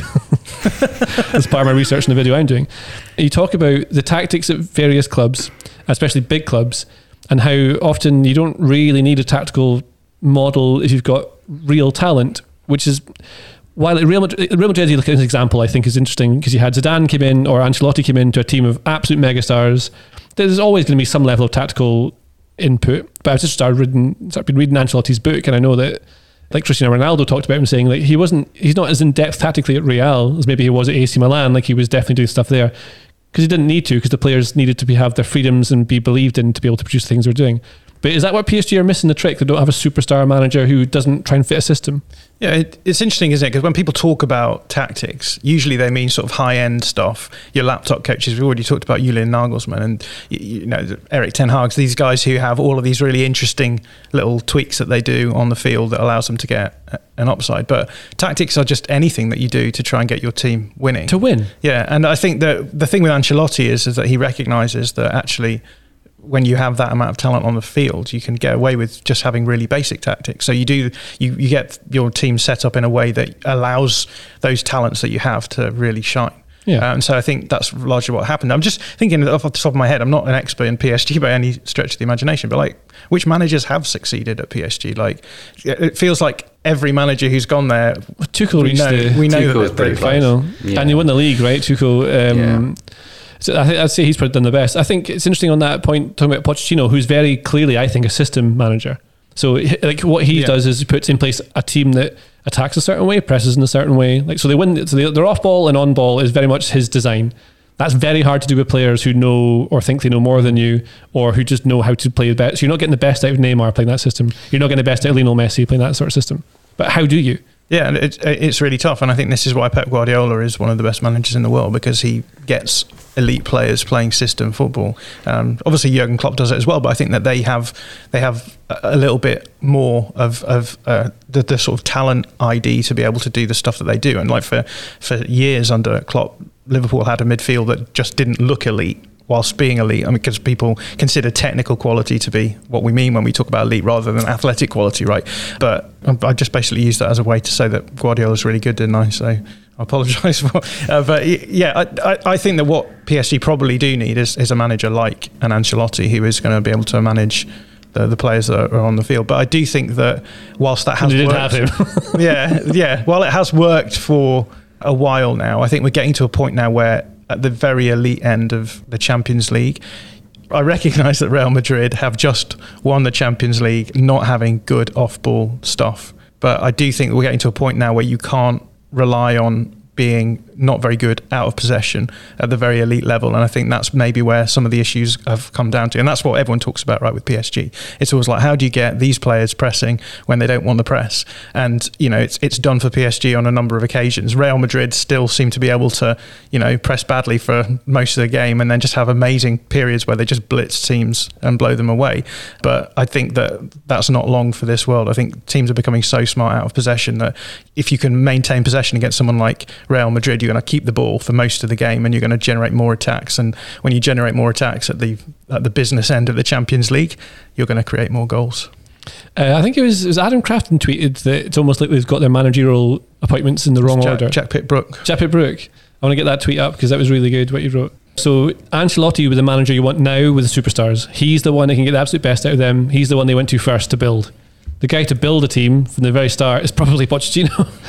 as part of my research in the video I'm doing, you talk about the tactics at various clubs, especially big clubs, and how often you don't really need a tactical model if you've got real talent, which is while at Real Madrid, Real Madrid, you look at this example, I think is interesting because you had Zidane came in or Ancelotti came into a team of absolute megastars. There's always going to be some level of tactical input, but I've just started reading, started been reading Ancelotti's book, and I know that, like Cristiano Ronaldo talked about him saying, like he wasn't, he's not as in depth tactically at Real as maybe he was at A C Milan. Like he was definitely doing stuff there because he didn't need to, because the players needed to be have their freedoms and be believed in to be able to produce the things they're doing. But is that what P S G are missing the trick? They don't have a superstar manager who doesn't try and fit a system. Yeah, it, it's interesting, isn't it? Because when people talk about tactics, usually they mean sort of high-end stuff. Your laptop coaches, we've already talked about Julian Nagelsmann and you, you know Eric Ten Hag. These guys who have all of these really interesting little tweaks that they do on the field that allows them to get an upside. But tactics are just anything that you do to try and get your team winning. To win. Yeah, and I think that the thing with Ancelotti is, is that he recognises that actually, when you have that amount of talent on the field, you can get away with just having really basic tactics. So you do you, you get your team set up in a way that allows those talents that you have to really shine. Yeah. Uh, and so I think that's largely what happened. I'm just thinking off the top of my head, I'm not an expert in P S G by any stretch of the imagination, but like, which managers have succeeded at P S G? Like, it feels like every manager who's gone there, Tuchel we reached know, the we know Tuchel's that pretty they- close. final, Yeah. and he won the league, right? Tuchel. Um, Yeah. So I think I'd say he's probably done the best. I think it's interesting on that point talking about Pochettino, who's very clearly, I think, a system manager. So like what he Yeah. does is he puts in place a team that attacks a certain way, presses in a certain way. Like so they win. So they, their off ball and on ball is very much his design. That's very hard to do with players who know or think they know more than you, or who just know how to play the best. So you're not getting the best out of Neymar playing that system. You're not getting the best out of Lionel Messi playing that sort of system. But how do you? Yeah, and it's it's really tough, and I think this is why Pep Guardiola is one of the best managers in the world, because he gets elite players playing system football. Um, obviously, Jurgen Klopp does it as well, but I think that they have they have a little bit more of of uh, the, the sort of talent I D to be able to do the stuff that they do. And like for for years under Klopp, Liverpool had a midfield that just didn't look elite whilst being elite. I mean, because people consider technical quality to be what we mean when we talk about elite rather than athletic quality, right? But I just basically used that as a way to say that Guardiola's really good, didn't I? So I apologise for uh, but yeah, I, I, I think that what P S G probably do need is, is a manager like an Ancelotti who is going to be able to manage the, the players that are on the field. But I do think that whilst that has You did worked, have him. yeah, yeah, while it has worked for a while now, I think we're getting to a point now where at the very elite end of the Champions League, I recognise that Real Madrid have just won the Champions League not having good off-ball stuff. But I do think that we're getting to a point now where you can't rely on being not very good out of possession at the very elite level. And I think that's maybe where some of the issues have come down to. And that's what everyone talks about, right, with P S G. It's always like, how do you get these players pressing when they don't want the press? And, you know, it's it's done for P S G on a number of occasions. Real Madrid still seem to be able to, you know, press badly for most of the game and then just have amazing periods where they just blitz teams and blow them away. But I think that that's not long for this world. I think teams are becoming so smart out of possession that if you can maintain possession against someone like Real Madrid, you're going to keep the ball for most of the game and you're going to generate more attacks. And when you generate more attacks at the at the business end of the Champions League, you're going to create more goals. Uh, I think it was, it was Adam Crafton tweeted that it's almost like they've got their managerial appointments in the wrong Jack, order. Jack Pitt-Brook. Jack Pitt-Brook. I want to get that tweet up because that was really good what you wrote. So Ancelotti was the manager you want now with the superstars. He's the one that can get the absolute best out of them. He's the one they went to first to build. The guy to build a team from the very start is probably Pochettino.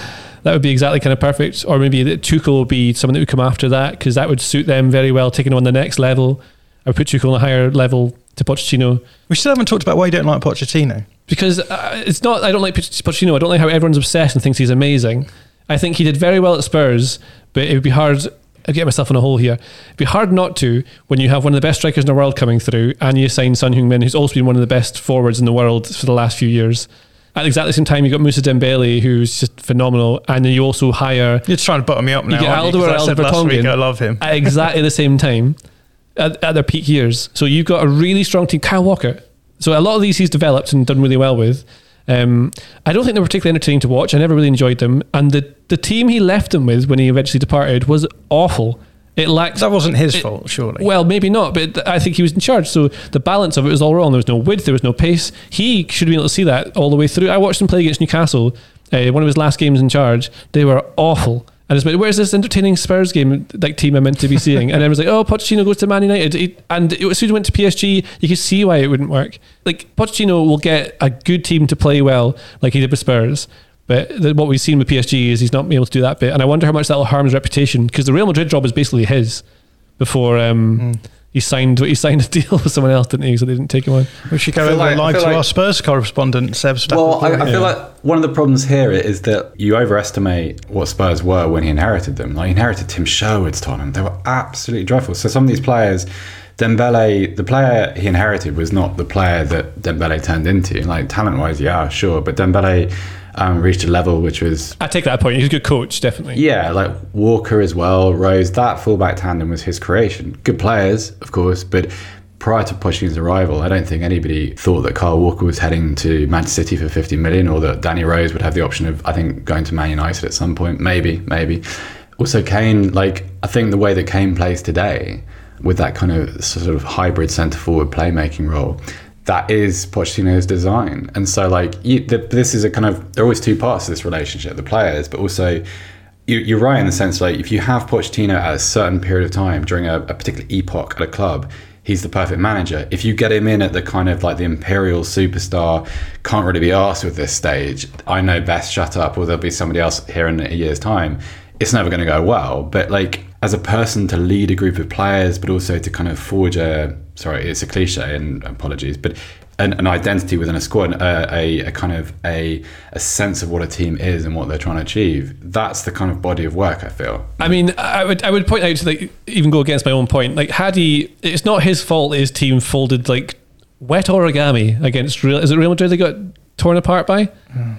That would be exactly kind of perfect. Or maybe that Tuchel will be someone that would come after that, because that would suit them very well, taking on the next level. I would put Tuchel on a higher level to Pochettino. We still haven't talked about why you don't like Pochettino. Because uh, it's not, I don't like Pochettino. I don't like how everyone's obsessed and thinks he's amazing. I think he did very well at Spurs, but it would be hard. I get myself in a hole here. It'd be hard not to when you have one of the best strikers in the world coming through, and you sign Son Heung-min, who's also been one of the best forwards in the world for the last few years. At exactly the same time, you got Moussa Dembele, who's just phenomenal, and then you also hire. You're trying to butter me up now. You get Aldo or Aldo Vertonghen. I love him. At exactly the same time, at, at their peak years. So you've got a really strong team. Kyle Walker. So a lot of these he's developed and done really well with. Um, I don't think they were particularly entertaining to watch. I never really enjoyed them. And the, the team he left them with when he eventually departed was awful. It lacked. That wasn't his it, fault, surely. Well, maybe not, but I think he was in charge. So the balance of it was all wrong. There was no width, there was no pace. He should have been able to see that all the way through. I watched him play against Newcastle, uh, one of his last games in charge. They were awful. And it's like, where's this entertaining Spurs game like team I'm meant to be seeing? And then it was like, oh, Pochettino goes to Man United. He, and it, as soon as he went to P S G, you could see why it wouldn't work. Like, Pochettino will get a good team to play well, like he did with Spurs. But the, what we've seen with P S G is he's not been able to do that bit. And I wonder how much that will harm his reputation, because the Real Madrid job is basically his before um, mm. he signed he signed a deal with someone else, didn't he? So they didn't take him on. We should go over like, live to like, our Spurs correspondent, Seb Stafford. Well, I, I feel yeah. like one of the problems here is that you overestimate what Spurs were when he inherited them. Like, he inherited Tim Sherwood's Tottenham. They were absolutely dreadful. So some of these players, Dembele, the player he inherited was not the player that Dembele turned into. Like, talent-wise, yeah, sure. But Dembele um, reached a level which was... I take that point. He's a good coach, definitely. Yeah, like Walker as well, Rose. That fullback tandem was his creation. Good players, of course, but prior to Pochettino's arrival, I don't think anybody thought that Kyle Walker was heading to Manchester City for fifty million, or that Danny Rose would have the option of, I think, going to Man United at some point. Maybe, maybe. Also, Kane, like, I think the way that Kane plays today, with that kind of sort of hybrid centre-forward playmaking role, that is Pochettino's design. And so, like, you, the, this is a kind of, there are always two parts to this relationship, the players, but also, you, you're right in the sense, like, if you have Pochettino at a certain period of time during a, a particular epoch at a club, he's the perfect manager. If you get him in at the kind of like the imperial superstar, can't really be asked with this stage, I know best, shut up, or there'll be somebody else here in a year's time, it's never going to go well. But like, as a person to lead a group of players, but also to kind of forge a, sorry, it's a cliche and apologies, but an, an identity within a squad, a, a, a kind of a, a sense of what a team is and what they're trying to achieve. That's the kind of body of work, I feel. I mean, I would I would point out to like, even go against my own point. Like, had he, it's not his fault his team folded like wet origami against Real. Is it Real Madrid they got torn apart by?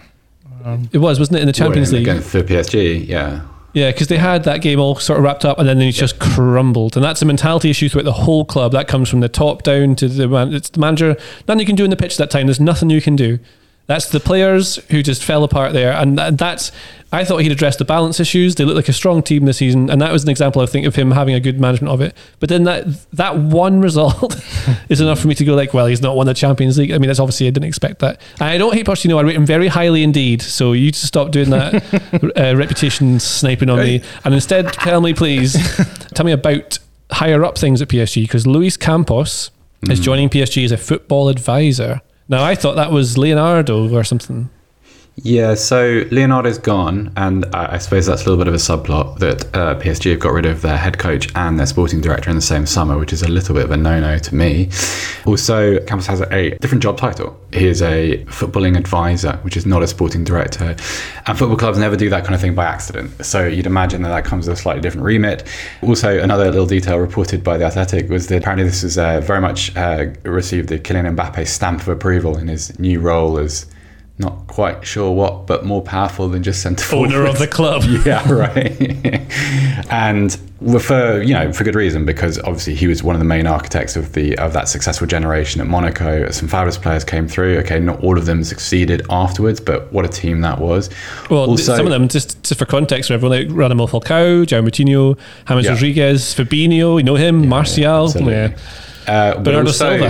Um, it was, wasn't it, in the Champions League against the P S G? Yeah. Yeah, because they had that game all sort of wrapped up, and then it's just crumbled. And that's a mentality issue throughout the whole club. That comes from the top down to the man. It's the manager. Nothing you can do in the pitch that time. There's nothing you can do. That's the players who just fell apart there. And that's, I thought he'd addressed the balance issues. They looked like a strong team this season. And that was an example, I think, of him having a good management of it. But then that that one result is enough for me to go like, well, he's not won the Champions League. I mean, that's obviously, I didn't expect that. And I don't hate Pochettino. I rate him very highly indeed. So you just stop doing that uh, reputation sniping on me. And instead, tell me, please, tell me about higher up things at P S G. Because Luis Campos mm. is joining P S G as a football advisor. Now, I thought that was Leonardo or something. Yeah, so Leonardo's gone, and I suppose that's a little bit of a subplot that uh, P S G have got rid of their head coach and their sporting director in the same summer, which is a little bit of a no-no to me. Also, Campos has a different job title. He is a footballing advisor, which is not a sporting director. And football clubs never do that kind of thing by accident. So you'd imagine that that comes with a slightly different remit. Also, another little detail reported by The Athletic was that apparently this is uh, very much uh, received the Kylian Mbappe stamp of approval in his new role as not quite sure what, but more powerful than just centre forward. Owner of the club. Yeah, right. And for, you know, for good reason, because obviously he was one of the main architects of the of that successful generation at Monaco. Some fabulous players came through. Okay, not all of them succeeded afterwards, but what a team that was. Well, also, some of them, just, just for context for everyone, like Radamel Falcao, João Moutinho, James yeah. Rodriguez, Fabinho, you know him, yeah, Martial. Yeah, yeah. Uh, but Bernardo also, Silva.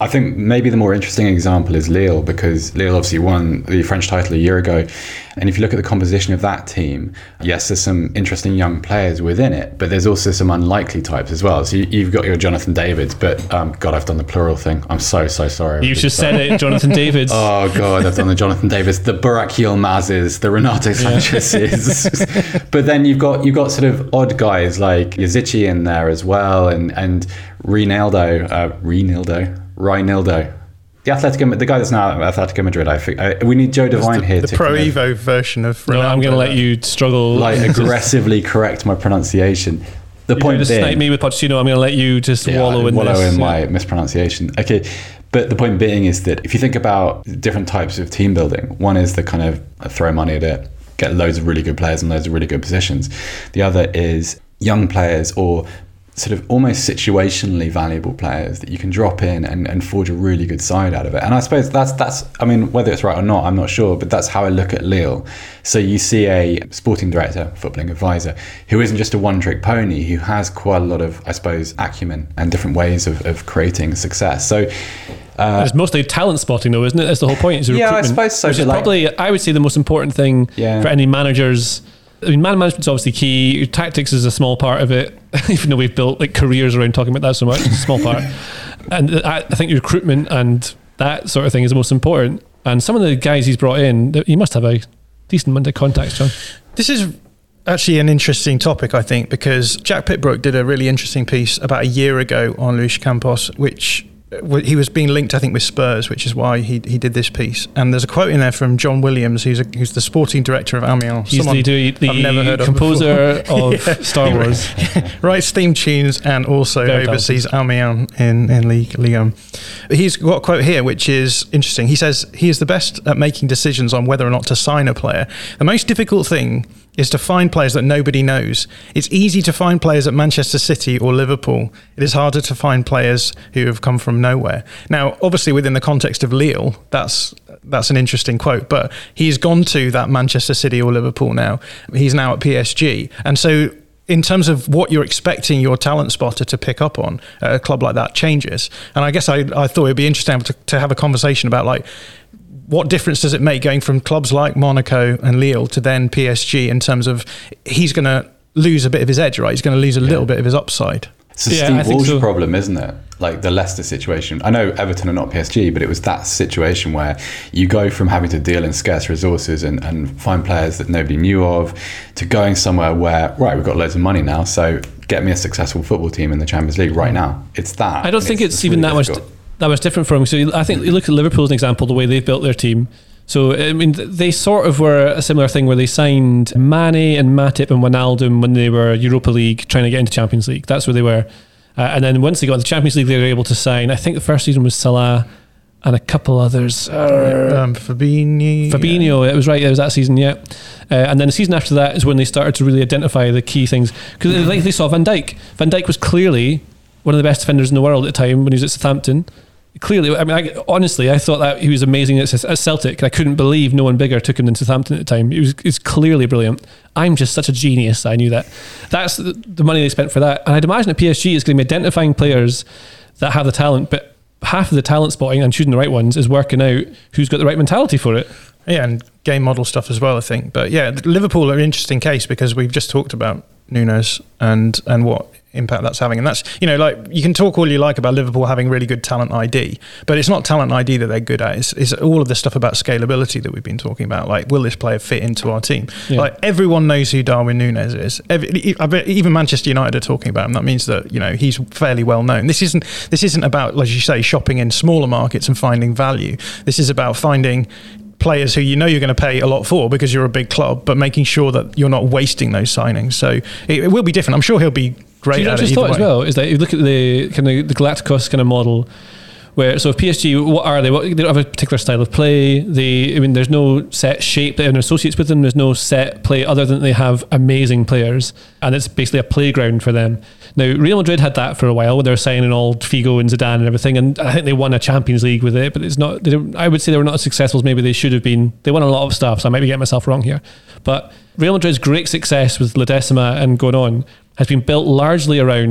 I think maybe the more interesting example is Lille, because Lille obviously won the French title a year ago. And if you look at the composition of that team, yes, there's some interesting young players within it, but there's also some unlikely types as well. So you, you've got your Jonathan Davids, but um, God, I've done the plural thing. I'm so, so sorry. You just said it, Jonathan Davids. Oh God, I've done the Jonathan Davids, the Burak Yilmaz's, the Renato Sanchez's. But then you've got you've got sort of odd guys like Yazici in there as well, and and Reinaldo, uh, Reinaldo, Reinaldo. The Atletico, the guy that's now at Atletico Madrid. I think uh, we need Joe Devine the, here. The to Pro kind of, Evo version of Ronaldo. No, I'm going to let you struggle. Like aggressively correct my pronunciation. The You're point just being, snipe me with Pochettino. I'm going to let you just yeah, wallow in wallow this. in yeah. my mispronunciation. Okay, but the point being is that if you think about different types of team building, one is the kind of throw money at it, get loads of really good players in loads of really good positions. The other is young players or sort of almost situationally valuable players that you can drop in and, and forge a really good side out of it. And I suppose that's, that's, I mean, whether it's right or not, I'm not sure, but that's how I look at Lille. So you see a sporting director, footballing advisor, who isn't just a one-trick pony, who has quite a lot of, I suppose, acumen and different ways of, of creating success. So Uh, it's mostly talent spotting, though, isn't it? That's the whole point. Is yeah, recruitment, I suppose so. Which is like, probably, I would say, the most important thing Yeah. for any managers. I mean, man management's obviously key. Your tactics is a small part of it, even though we've built like careers around talking about that so much. It's a small part. And I, I think recruitment and that sort of thing is the most important. And some of the guys he's brought in, he must have a decent amount of contacts, John. This is actually an interesting topic, I think, because Jack Pitbrook did a really interesting piece about a year ago on Luis Campos, which he was being linked, I think, with Spurs, which is why he he did this piece. And there's a quote in there from John Williams, who's a, who's the sporting director of Amiens. He's the, the, the I've never heard composer of, of yeah. Star Wars. Writes theme tunes and also Very oversees Amiens in, in Ligue, Ligue one. He's got a quote here, which is interesting. He says, he is the best at making decisions on whether or not to sign a player. The most difficult thing is to find players that nobody knows. It's easy to find players at Manchester City or Liverpool. It is harder to find players who have come from nowhere. Now, obviously, within the context of Lille, that's that's an interesting quote, but he's gone to that Manchester City or Liverpool now. He's now at P S G. And so in terms of what you're expecting your talent spotter to pick up on at a club like that changes. And I guess I, I thought it'd be interesting to, to have a conversation about like, what difference does it make going from clubs like Monaco and Lille to then P S G in terms of he's going to lose a bit of his edge, right? He's going to lose a yeah. little bit of his upside. It's a yeah, Steve I think Walsh so. problem, isn't it? Like the Leicester situation. I know Everton are not P S G, but it was that situation where you go from having to deal in scarce resources and, and find players that nobody knew of to going somewhere where, right, we've got loads of money now, so get me a successful football team in the Champions League right now. It's that. I don't think it's, it's even really that difficult. much that much different from. So I think you look at Liverpool as an example, the way they've built their team. So, I mean, they sort of were a similar thing where they signed Mane and Matip and Wijnaldum when they were Europa League trying to get into Champions League. That's where they were. Uh, and then once they got into Champions League, they were able to sign, I think the first season was Salah and a couple others. Uh, um, Fabinho. Fabinho, it was right, it was that season, yeah. Uh, and then the season after that is when they started to really identify the key things. Because mm-hmm. like they saw Van Dijk. Van Dijk was clearly one of the best defenders in the world at the time when he was at Southampton. Clearly, I mean, I, honestly, I thought that he was amazing at, at Celtic. I couldn't believe no one bigger took him than Southampton at the time. He was, he was clearly brilliant. I'm just such a genius. I knew that. That's the, the money they spent for that. And I'd imagine at P S G is going to be identifying players that have the talent, but half of the talent spotting and choosing the right ones is working out who's got the right mentality for it. Yeah, and game model stuff as well, I think. But yeah, Liverpool are an interesting case because we've just talked about Nunes and and what impact that's having. And that's, you know, like you can talk all you like about Liverpool having really good talent I D, but it's not talent I D that they're good at. It's, it's all of the stuff about scalability that we've been talking about. Like, will this player fit into our team? Yeah. Like, everyone knows who Darwin Núñez is. Every, I bet even Manchester United are talking about him. That means that, you know, he's fairly well known. This isn't this isn't about, as you say, shopping in smaller markets and finding value. This is about finding players who you know you're going to pay a lot for because you're a big club, but making sure that you're not wasting those signings. So it, it will be different. I'm sure he'll be great. You know, at I just it thought way. as well is that you look at the kind of the Galacticos kind of model, where so if P S G, what are they? What, they don't have a particular style of play. They, I mean, there's no set shape that associates with them. There's no set play other than they have amazing players, and it's basically a playground for them. Now, Real Madrid had that for a while when they were signing all Figo and Zidane and everything, and I think they won a Champions League with it, but it's not, they don't, I would say they were not as successful as maybe they should have been. They won a lot of stuff, so I might be getting myself wrong here. But Real Madrid's great success with La Decima and going on has been built largely around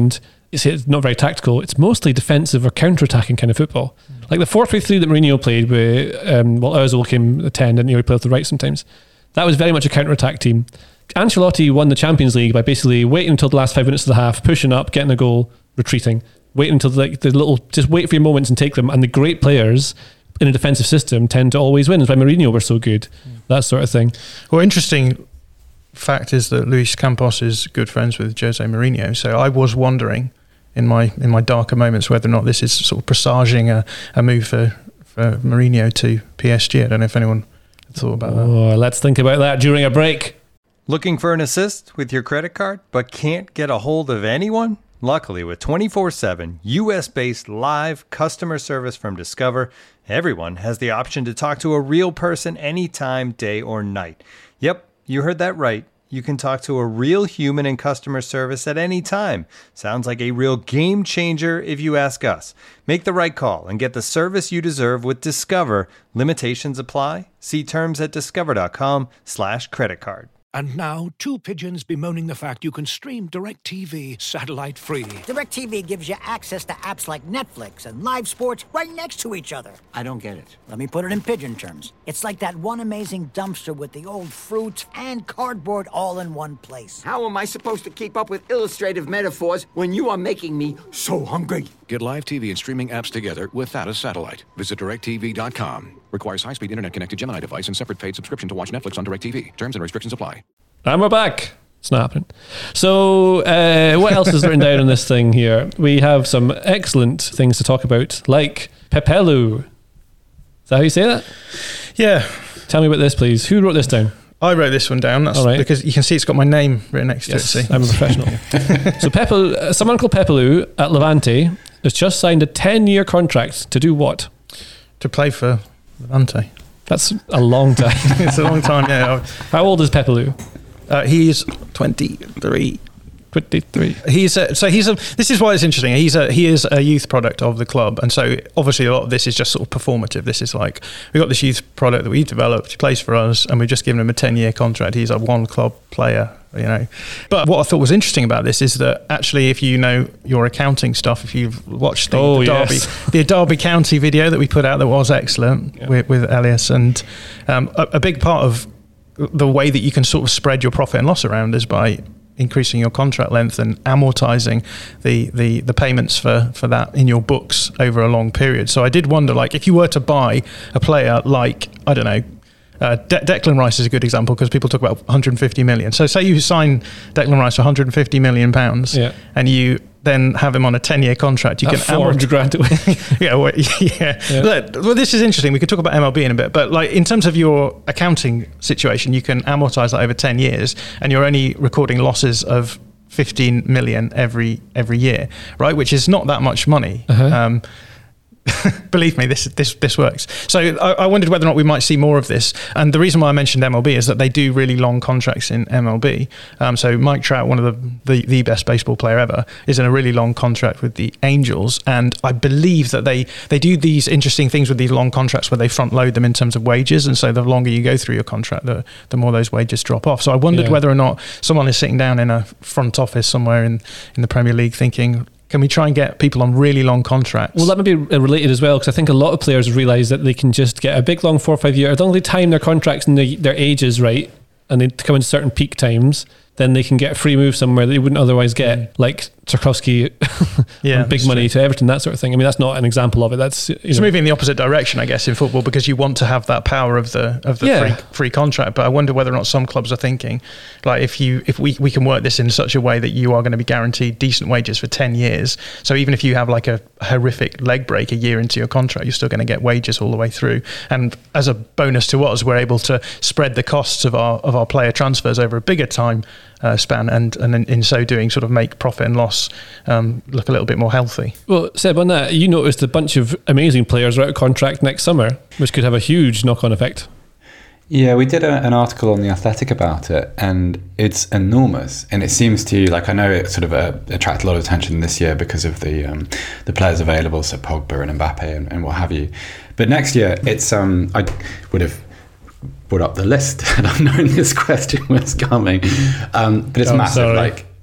it's, it's not very tactical. It's mostly defensive or counter-attacking kind of football. Like the four three three that Mourinho played with, um, well, Ozil came at ten, didn't he? He played off the right sometimes. That was very much a counter-attack team. Ancelotti won the Champions League by basically waiting until the last five minutes of the half, pushing up, getting a goal, retreating. Wait until the, the little, just wait for your moments and take them. And the great players in a defensive system tend to always win. That's why Mourinho were so good. Mm. That sort of thing. Well, interesting fact is that Luis Campos is good friends with Jose Mourinho. So I was wondering in my in my darker moments whether or not this is sort of presaging a, a move for, for Mourinho to P S G. I don't know if anyone thought about that. Oh, let's think about that during a break. Looking for an assist with your credit card but can't get a hold of anyone? Luckily, with twenty-four seven U S-based live customer service from Discover, everyone has the option to talk to a real person anytime, day or night. Yep, you heard that right. You can talk to a real human in customer service at any time. Sounds like a real game changer if you ask us. Make the right call and get the service you deserve with Discover. Limitations apply. See terms at discover.com slash credit card. And now, two pigeons bemoaning the fact you can stream DirecTV satellite-free. DirecTV gives you access to apps like Netflix and live sports right next to each other. I don't get it. Let me put it in pigeon terms. It's like that one amazing dumpster with the old fruit and cardboard all in one place. How am I supposed to keep up with illustrative metaphors when you are making me so hungry? Get live T V and streaming apps together without a satellite. Visit direct T V dot com. Requires high-speed internet-connected Gemini device and separate paid subscription to watch Netflix on DirecTV. Terms and restrictions apply. And we're back. It's not happening. So, uh, what else is written down in this thing here? We have some excellent things to talk about, like Pepelu. Is that how you say that? Yeah. Tell me about this, please. Who wrote this down? I wrote this one down. That's right. Because you can see it's got my name written next yes, to it. See? I'm a professional. So, Pepelu, uh, someone called Pepelu at Levante has just signed a ten-year contract to do what? To play for Levante. That's a long time. It's a long time, yeah. How old is Pepelu? Uh, he's twenty-three. twenty-three. He's a, so he's a. This is why it's interesting. He's a he is a youth product of the club, and so obviously a lot of this is just sort of performative. This is like we got this youth product that we've developed. He plays for us, and we've just given him a ten-year contract. He's a one club player, you know. But what I thought was interesting about this is that actually, if you know your accounting stuff, if you've watched the, oh, the Derby, yes. the Derby County video that we put out that was excellent yeah. with, with Elias, and um, a, a big part of the way that you can sort of spread your profit and loss around is by increasing your contract length and amortizing the, the, the payments for, for that in your books over a long period. So I did wonder, like, if you were to buy a player like, I don't know, uh, De- Declan Rice is a good example because people talk about one hundred fifty million. So say you sign Declan Rice for one hundred fifty million pounds yeah. and you then have him on a ten-year contract. You At can four hundred grand away. yeah, well, yeah. yeah. Look, well, this is interesting. We could talk about M L B in a bit, but like in terms of your accounting situation, you can amortize that over ten years, and you're only recording losses of fifteen million every every year, right? Which is not that much money. Uh-huh. Um, Believe me, this this this works. So I, I wondered whether or not we might see more of this. And the reason why I mentioned M L B is that they do really long contracts in M L B. Um, so Mike Trout, one of the, the the best baseball player ever, is in a really long contract with the Angels. And I believe that they they do these interesting things with these long contracts where they front load them in terms of wages. And so the longer you go through your contract, the the more those wages drop off. So I wondered yeah. whether or not someone is sitting down in a front office somewhere in in the Premier League thinking, can we try and get people on really long contracts? Well, that may be related as well, because I think a lot of players realise that they can just get a big, long four or five year, as long as they time their contracts and the, their ages right, and they come in certain peak times, then they can get a free move somewhere that they wouldn't otherwise get, mm. like Tarkowski, yeah, big money true. to Everton, that sort of thing. I mean, that's not an example of it. That's you it's know. moving in the opposite direction, I guess, in football, because you want to have that power of the of the yeah. free, free contract. But I wonder whether or not some clubs are thinking, like, if you if we, we can work this in such a way that you are going to be guaranteed decent wages for ten years. So even if you have like a horrific leg break a year into your contract, you're still going to get wages all the way through. And as a bonus to us, we're able to spread the costs of our of our player transfers over a bigger time uh, span, and and in, in so doing, sort of make profit and loss um, look a little bit more healthy. Well, Seb, on that, you noticed a bunch of amazing players are out of contract next summer, which could have a huge knock-on effect. Yeah, we did a, an article on The Athletic about it, and it's enormous. And it seems to, like, I know it sort of uh, attracted a lot of attention this year because of the um, the players available, so Pogba and Mbappe and, and what have you. But next year, it's um, I would have brought up the list had I known this question was coming. Um, but it's oh, massive. sorry. Like,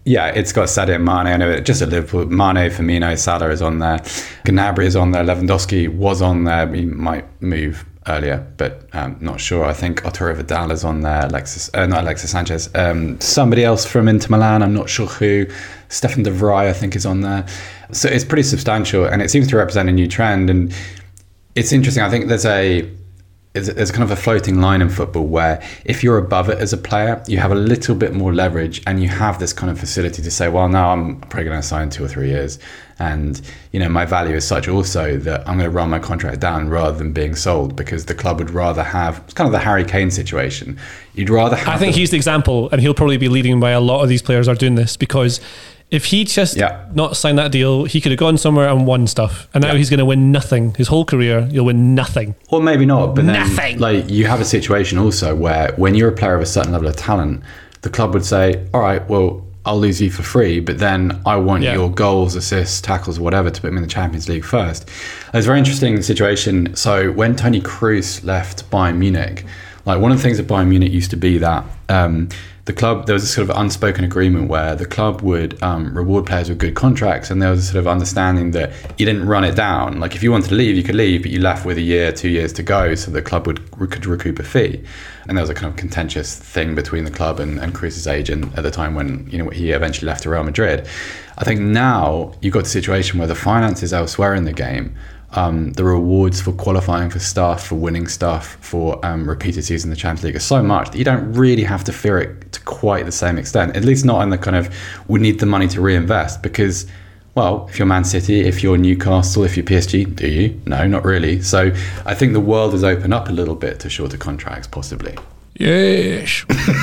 Yeah, it's got Sadio and Mane. I know it just at Liverpool. Mane, Firmino, Salah is on there. Gnabry is on there. Lewandowski was on there. He might move earlier, but um, not sure. I think Arturo Vidal is on there. Alexis, uh, not Alexis Sanchez. Um, somebody else from Inter Milan. I'm not sure who. Stefan de Vrij, I think, is on there. So it's pretty substantial, and it seems to represent a new trend. And it's interesting. I think there's a there's kind of a floating line in football where if you're above it as a player, you have a little bit more leverage, and you have this kind of facility to say, well, now I'm probably going to sign two or three years, and you know my value is such also that I'm going to run my contract down rather than being sold, because the club would rather have, it's kind of the Harry Kane situation. You'd rather have I think the, he's the example, and he'll probably be leading by a lot of these players are doing this, because if he just yeah. not signed that deal, he could have gone somewhere and won stuff, and now yeah. he's going to win nothing. His whole career, you'll win nothing. Or maybe not, but then nothing. Like you have a situation also where when you're a player of a certain level of talent, the club would say, all right, well, I'll lose you for free, but then I want yeah. your goals, assists, tackles, whatever, to put him in the Champions League first. It's a very interesting situation. So when Toni Kroos left Bayern Munich, like one of the things at Bayern Munich used to be that um, the club, there was a sort of unspoken agreement where the club would um, reward players with good contracts, and there was a sort of understanding that you didn't run it down. Like if you wanted to leave, you could leave, but you left with a year, two years to go, so the club would could recoup a fee. And there was a kind of contentious thing between the club and, and Kroos's agent at the time when you know he eventually left to Real Madrid. I think now you've got a situation where the finances elsewhere in the game, Um, the rewards for qualifying for stuff, for winning stuff, for um, repeated seasons in the Champions League are so much that you don't really have to fear it to quite the same extent, at least not in the kind of, we need the money to reinvest, because, well, if you're Man City, if you're Newcastle, if you're P S G, do you? No, not really. So I think the world has opened up a little bit to shorter contracts, possibly. Yes.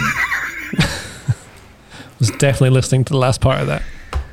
Was definitely listening to the last part of that.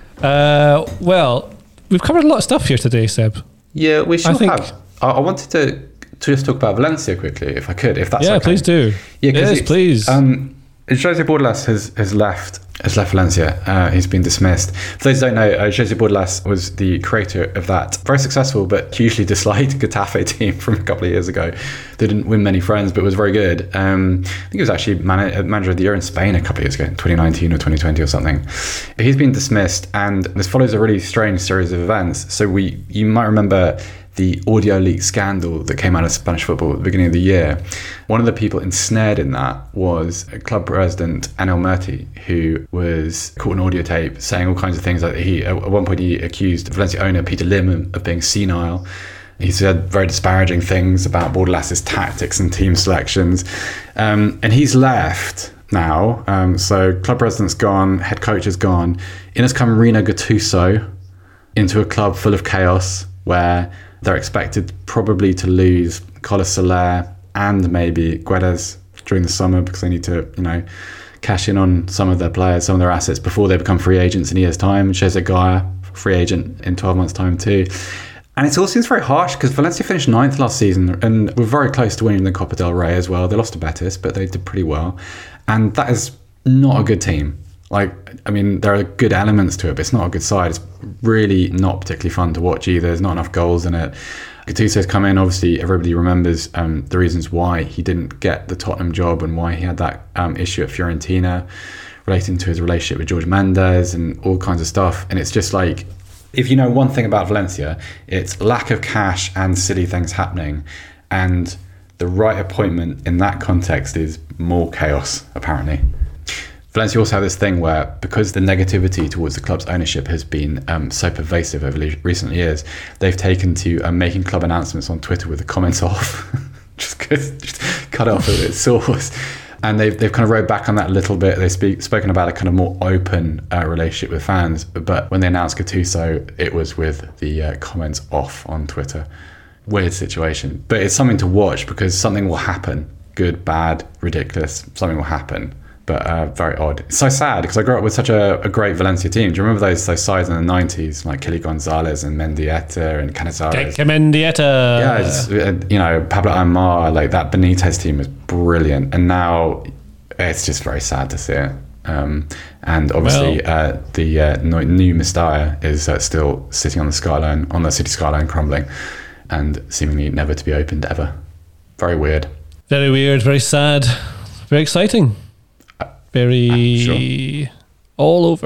Uh, well, we've covered a lot of stuff here today, Seb. Yeah, we should I think, have. I, I wanted to, to just talk about Valencia quickly, if I could, if that's yeah, okay. please do. Yeah, yes, please. Um, Jose Bordalas has, has left has left Valencia. Uh, he's been dismissed. For those who don't know, uh, Jose Bordalas was the creator of that very successful but hugely disliked Getafe team from a couple of years ago. They didn't win many friends, but was very good. Um, I think he was actually man- manager of the year in Spain a couple of years ago, twenty nineteen or twenty twenty or something. He's been dismissed, and this follows a really strange series of events. So we, you might remember the audio leak scandal that came out of Spanish football at the beginning of the year. One of the people ensnared in that was club president Anel Murti, who was caught on audio tape saying all kinds of things. Like he, at one point, he accused Valencia owner Peter Lim of being senile. He said very disparaging things about Bordalas's tactics and team selections. Um, and he's left now. Um, so club president's gone, head coach is gone. In has come Rino Gattuso into a club full of chaos where they're expected probably to lose Carlos Soler and maybe Guedes during the summer, because they need to, you know, cash in on some of their players, some of their assets before they become free agents in a year's time. Jose Gaia, free agent in twelve months' time too. And it all seems very harsh because Valencia finished ninth last season and were very close to winning the Copa del Rey as well. They lost to Betis, but they did pretty well. And that is not a good team. Like, I mean, there are good elements to it, but it's not a good side. It's really not particularly fun to watch either. There's not enough goals in it. Gattuso's come in. Obviously, everybody remembers um, the reasons why he didn't get the Tottenham job and why he had that um, issue at Fiorentina relating to his relationship with George Mendes and all kinds of stuff. And it's just like, if you know one thing about Valencia, it's lack of cash and silly things happening. And the right appointment in that context is more chaos, apparently. Valencia also have this thing where, because the negativity towards the club's ownership has been um, so pervasive over le- recent years, they've taken to um, making club announcements on Twitter with the comments off. just, just cut off at its source. And they've, they've kind of rode back on that a little bit. They've speak, spoken about a kind of more open uh, relationship with fans. But when they announced Gattuso, it was with the uh, comments off on Twitter. Weird situation. But it's something to watch because something will happen. Good, bad, ridiculous. Something will happen. But uh, very odd. It's so sad because I grew up with such a, a great Valencia team. Do you remember those those sides in the nineties, like Kili Gonzalez and Mendieta and Canizares? Mendieta. Yeah, it's, you know, Pablo Aimar, like that Benitez team was brilliant, and now it's just very sad to see it. Um, and obviously, well, uh, the uh, new Mestalla is uh, still sitting on the skyline, on the city skyline, crumbling, and seemingly never to be opened ever. Very weird. Very weird. Very sad. Very exciting. Very sure. all over.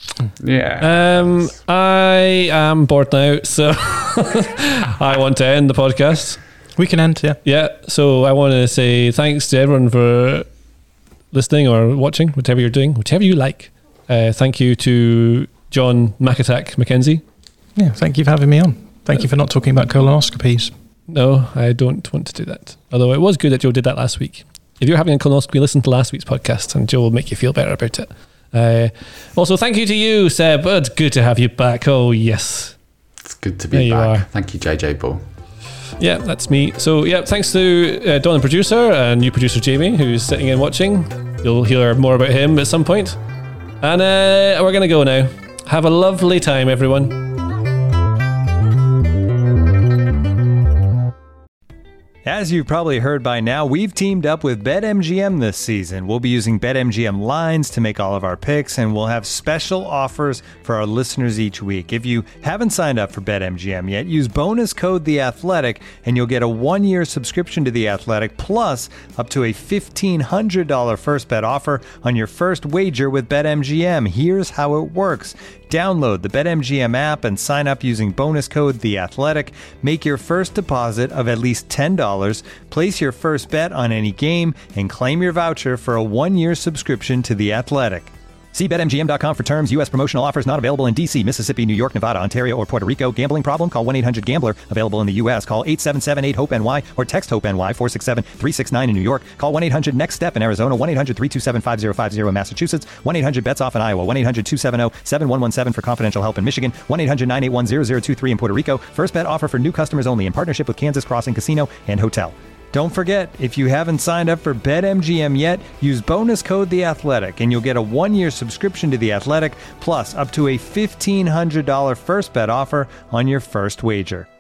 Yeah. Um, I am bored now, so I want to end the podcast. We can end, yeah. Yeah, so I want to say thanks to everyone for listening or watching, whatever you're doing, whatever you like. Uh, thank you to John McAtack Mackenzie. Yeah, thank you for having me on. Thank you for not talking about colonoscopies. No, I don't want to do that. Although it was good that Joe did that last week. If you're having a colonoscopy, listen to last week's podcast and Joe will make you feel better about it. Uh, also, thank you to you, Seb. It's good to have you back. Oh, yes. It's good to be there back. You are. Thank you, J J Ball. Yeah, that's me. So, yeah, thanks to uh, Don, the producer, and new producer Jamie, who's sitting and watching. You'll hear more about him at some point. And uh, we're going to go now. Have a lovely time, everyone. As you've probably heard by now, we've teamed up with BetMGM this season. We'll be using BetMGM lines to make all of our picks, and we'll have special offers for our listeners each week. If you haven't signed up for BetMGM yet, use bonus code The Athletic, and you'll get a one-year subscription to The Athletic, plus up to a fifteen hundred dollars first bet offer on your first wager with BetMGM. Here's how it works. Download the BetMGM app and sign up using bonus code The Athletic. Make your first deposit of at least ten dollars, place your first bet on any game, and claim your voucher for a one-year subscription to The Athletic. See Bet M G M dot com for terms. U S promotional offers not available in D C, Mississippi, New York, Nevada, Ontario, or Puerto Rico. Gambling problem? Call one eight hundred gambler. Available in the U S. Call eight seven seven eight hope N Y or text HOPE-NY four six seven three six nine in New York. Call one eight hundred next step in Arizona. one eight hundred three two seven five zero five zero in Massachusetts. one eight hundred bets off in Iowa. one eight hundred two seven zero seven one one seven for confidential help in Michigan. one eight hundred nine eight one zero zero two three in Puerto Rico. First bet offer for new customers only in partnership with Kansas Crossing Casino and Hotel. Don't forget, if you haven't signed up for BetMGM yet, use bonus code The Athletic, and you'll get a one-year subscription to The Athletic, plus up to a fifteen hundred dollars first bet offer on your first wager.